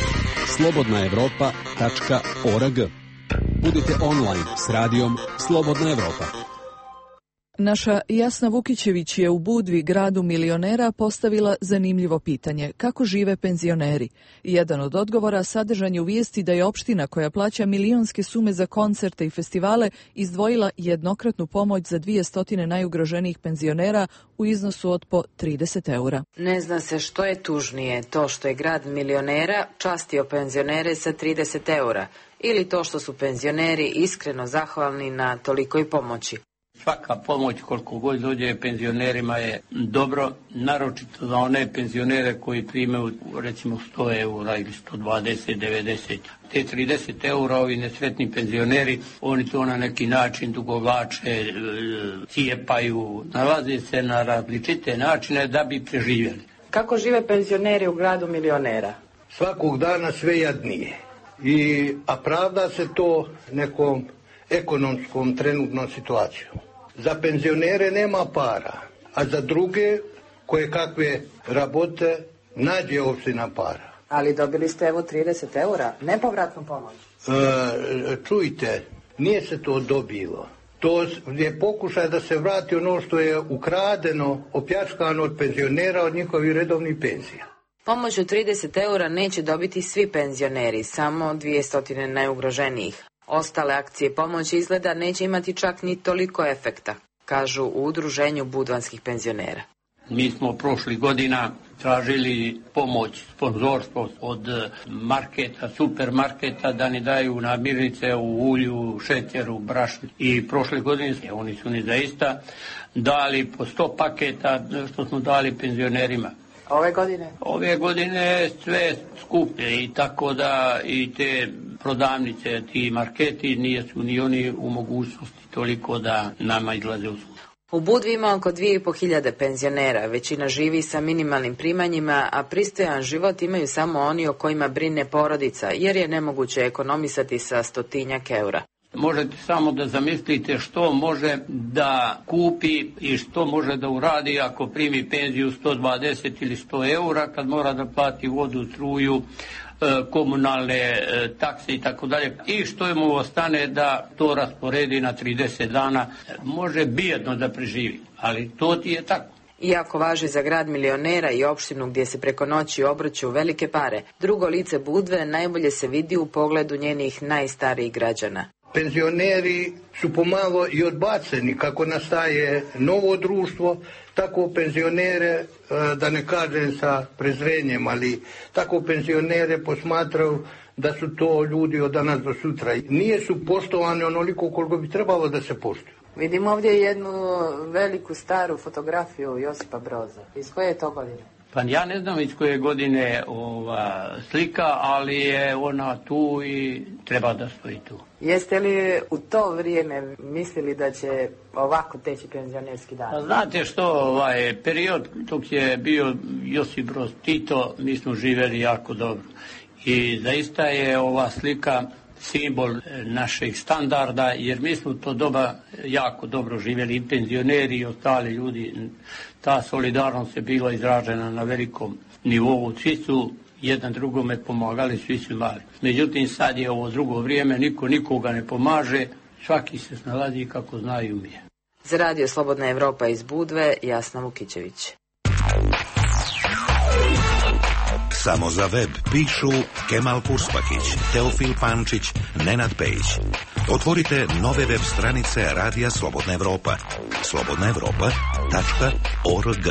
slobodna evropa tačka org. Budite online s radijom Slobodna Evropa. Naša Jasna Vukićević je u Budvi, gradu milionera, postavila zanimljivo pitanje: kako žive penzioneri? Jedan od odgovora sadržan je u vijesti da je opština koja plaća milionske sume za koncerte i festivale izdvojila jednokratnu pomoć za dvije stotine najugroženijih penzionera u iznosu od po trideset eura. Ne zna se što je tužnije, to što je grad milionera častio penzionere sa trideset eura ili to što su penzioneri iskreno zahvalni na tolikoj pomoći. Svaka pomoć koliko god dođe penzionerima je dobro, naročito za one penzionere koji primaju recimo sto eura ili sto dvadeset, devedeset. Te trideset eura ovi nesretni penzioneri, oni to na neki način dugovlače, cijepaju, nalaze se na različite načine da bi preživjeli. Kako žive penzioneri u gradu milionera? Svakog dana sve jadnije. I, a pravda se to nekom ekonomskom trenutnom situacijom. Za penzionere nema para, a za druge koje kakve rabote nađe opština para. Ali dobili ste evo trideset eura, nepovratnu pomoć. E, čujte, nije se to dobilo. To je pokušaj da se vrati ono što je ukradeno, opljačkano od penzionera, od njihovih redovnih penzija. Pomoć od trideset eura neće dobiti svi penzioneri, samo dvije stotine najugroženijih. Ostale akcije pomoći izgleda neće imati čak ni toliko efekta, kažu u udruženju budvanskih penzionera. Mi smo prošlih godina tražili pomoć, sponzorstvo od marketa, supermarketa da ni daju namirnice u ulju, šećeru, brašnu. I prošle godine oni su ni zaista dali po sto paketa što smo dali penzionerima. Ove godine? Ove godine sve skuplje i tako da i te prodavnice, ti marketi nisu ni oni u mogućnosti toliko da nama izlaze u susret. U Budvi ima oko dvije i po hiljade penzionera, većina živi sa minimalnim primanjima, a pristojan život imaju samo oni o kojima brine porodica, jer je nemoguće ekonomisati sa stotinjak eura. Možete samo da zamislite što može da kupi i što može da uradi ako primi penziju sto dvadeset ili sto eura, kad mora da plati vodu, struju, komunalne takse i tako dalje. I što mu ostane da to rasporedi na trideset dana, može bijedno da preživi, ali to ti je tako. Iako važi za grad milionera i opštinu gdje se preko noći obrću velike pare, drugo lice Budve najbolje se vidi u pogledu njenih najstarijih građana. Penzioneri su pomalo i odbaceni kako nastaje novo društvo, tako penzionere, da ne kažem sa prezrenjem, ali tako penzionere posmatraju da su to ljudi od danas do sutra. Nije su poštovani onoliko koliko bi trebalo da se poštuju. Vidim ovdje jednu veliku staru fotografiju Josipa Broza. Iz koje je to godine? Pa ja ne znam iz koje godine ova slika, ali je ona tu i treba da stoji tu. Jeste li u to vrijeme mislili da će ovako teći penzionerski dan? Pa znate što, ovaj period dok je bio Josip Broz Tito, mi smo živjeli jako dobro. I zaista je ova slika simbol našeg standarda, jer mi smo to doba jako dobro živjeli, i penzioneri i ostali ljudi. Ta solidarnost je bila izražena na velikom nivou. Svi su jedan drugome pomagali, svi su imali. Međutim, sad je ovo drugo vrijeme, niko nikoga ne pomaže, svaki se snalazi kako zna i umije. Za Radio Slobodna Evropa iz Budve, Jasna Vukićević. Samo za web pišu Kemal Purspakić, Teofil Pančić, Nenad Pejić. Otvorite nove web stranice Radija Slobodna Evropa. slobodna evropa tačka org.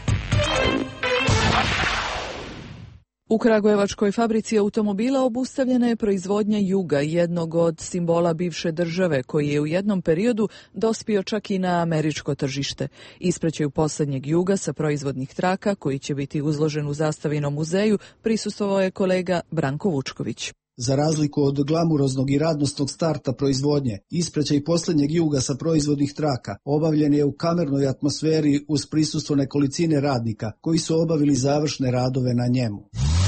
U kragujevačkoj fabrici automobila obustavljena je proizvodnja Juga, jednog od simbola bivše države, koji je u jednom periodu dospio čak i na američko tržište. Ispraćaju poslednjeg Juga sa proizvodnih traka, koji će biti uzložen u Zastavinom muzeju, prisustvovao je kolega Branko Vučković. Za razliku od glamuroznog i radnosnog starta proizvodnje, ispraćaj posljednjeg Juga sa proizvodnih traka obavljen je u kamernoj atmosferi uz prisustvo nekolicine radnika koji su obavili završne radove na njemu.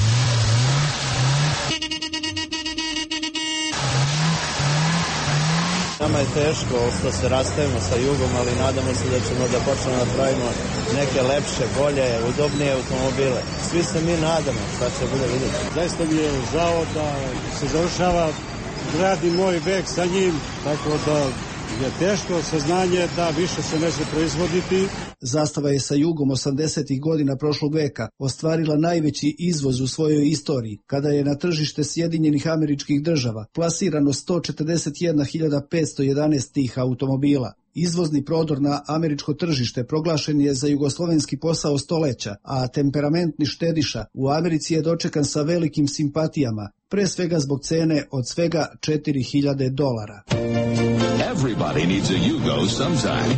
Nama je teško što se rastajemo sa Jugom, ali nadamo se da ćemo da počnemo da pravimo neke lepše, bolje, udobnije automobile. Svi se mi nadamo, šta će bude vidjeti. Zaista mi je žao da se završava grad i moj vek sa njim, tako da je teško saznanje da više se neće proizvoditi. Zastava je sa Jugom osamdesetih godina prošlog veka ostvarila najveći izvoz u svojoj istoriji, kada je na tržište Sjedinjenih Američkih Država plasirano sto četrdeset jedna hiljada petsto jedanaest tih automobila. Izvozni prodor na američko tržište proglašen je za jugoslovenski posao stoleća, a temperamentni štediša u Americi je dočekan sa velikim simpatijama, pre svega zbog cene od svega četiri hiljade dolara. Everybody needs a Yugo sometime.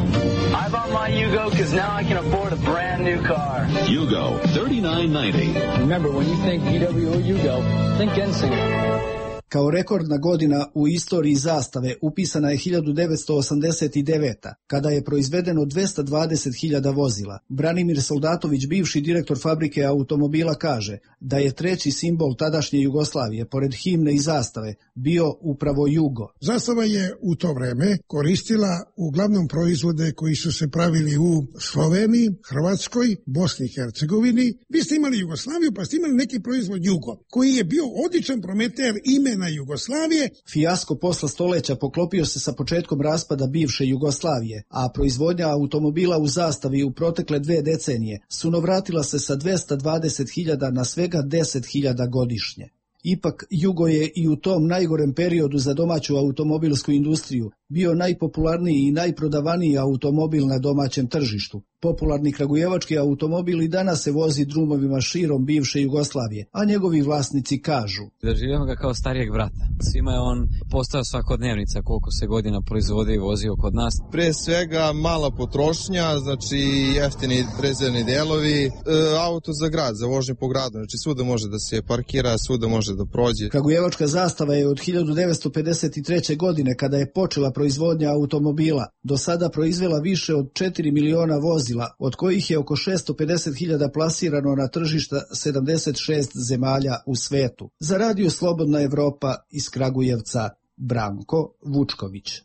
I bought my Yugo because now I can afford a brand new car. Yugo, thirty-nine ninety. Remember, when you think P W O Yugo, think Ensinger. Kao rekordna godina u istoriji Zastave upisana je hiljadu devetsto osamdeset deveta. kada je proizvedeno dvesta dvadeset hiljada vozila. Branimir Soldatović, bivši direktor fabrike automobila, kaže da je treći simbol tadašnje Jugoslavije, pored himne i zastave, bio upravo Jugo. Zastava je u to vreme koristila uglavnom proizvode koji su se pravili u Sloveniji, Hrvatskoj, Bosni i Hercegovini. Vi ste imali Jugoslaviju, pa ste imali neki proizvod Jugo, koji je bio odličan prometer imena Jugoslavije. Fijasko posla stoleća poklopio se sa početkom raspada bivše Jugoslavije, a proizvodnja automobila u Zastavi u protekle dve decenije sunovratila se sa dvesta dvadeset hiljada na svega deset hiljada godišnje. Ipak, Jugo je i u tom najgorem periodu za domaću automobilsku industriju bio najpopularniji i najprodavaniji automobil na domaćem tržištu. Popularni kragujevački automobil i danas se vozi drumovima širom bivše Jugoslavije, a njegovi vlasnici kažu: doživljamo ga kao starijeg brata. Svima je on postao svakodnevnica koliko se godina proizvode i vozio kod nas. Pre svega mala potrošnja, znači jeftini rezervni delovi, e, auto za grad, za vožnje po gradu, znači svuda može da se parkira, svuda može da prođe. Kragujevačka Zastava je od hiljadu devetsto pedeset treće. godine, kada je počela proizvodnja automobila, do sada proizvela više od četiri miliona vozila, od kojih je oko šesto pedeset hiljada plasirano na tržišta sedamdeset šest zemalja u svetu. Za Radio Slobodna Evropa iz Kragujevca, Branko Vučković.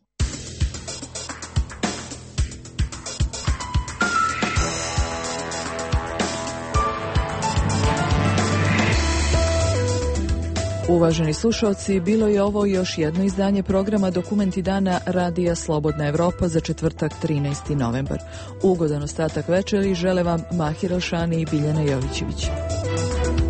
Uvaženi slušalci, bilo je ovo još jedno izdanje programa Dokumenti dana Radija Slobodna Evropa za četvrtak trinaesti novembar. Ugodan ostatak večeri žele vam Mahir Alšani i Biljana Jovićević.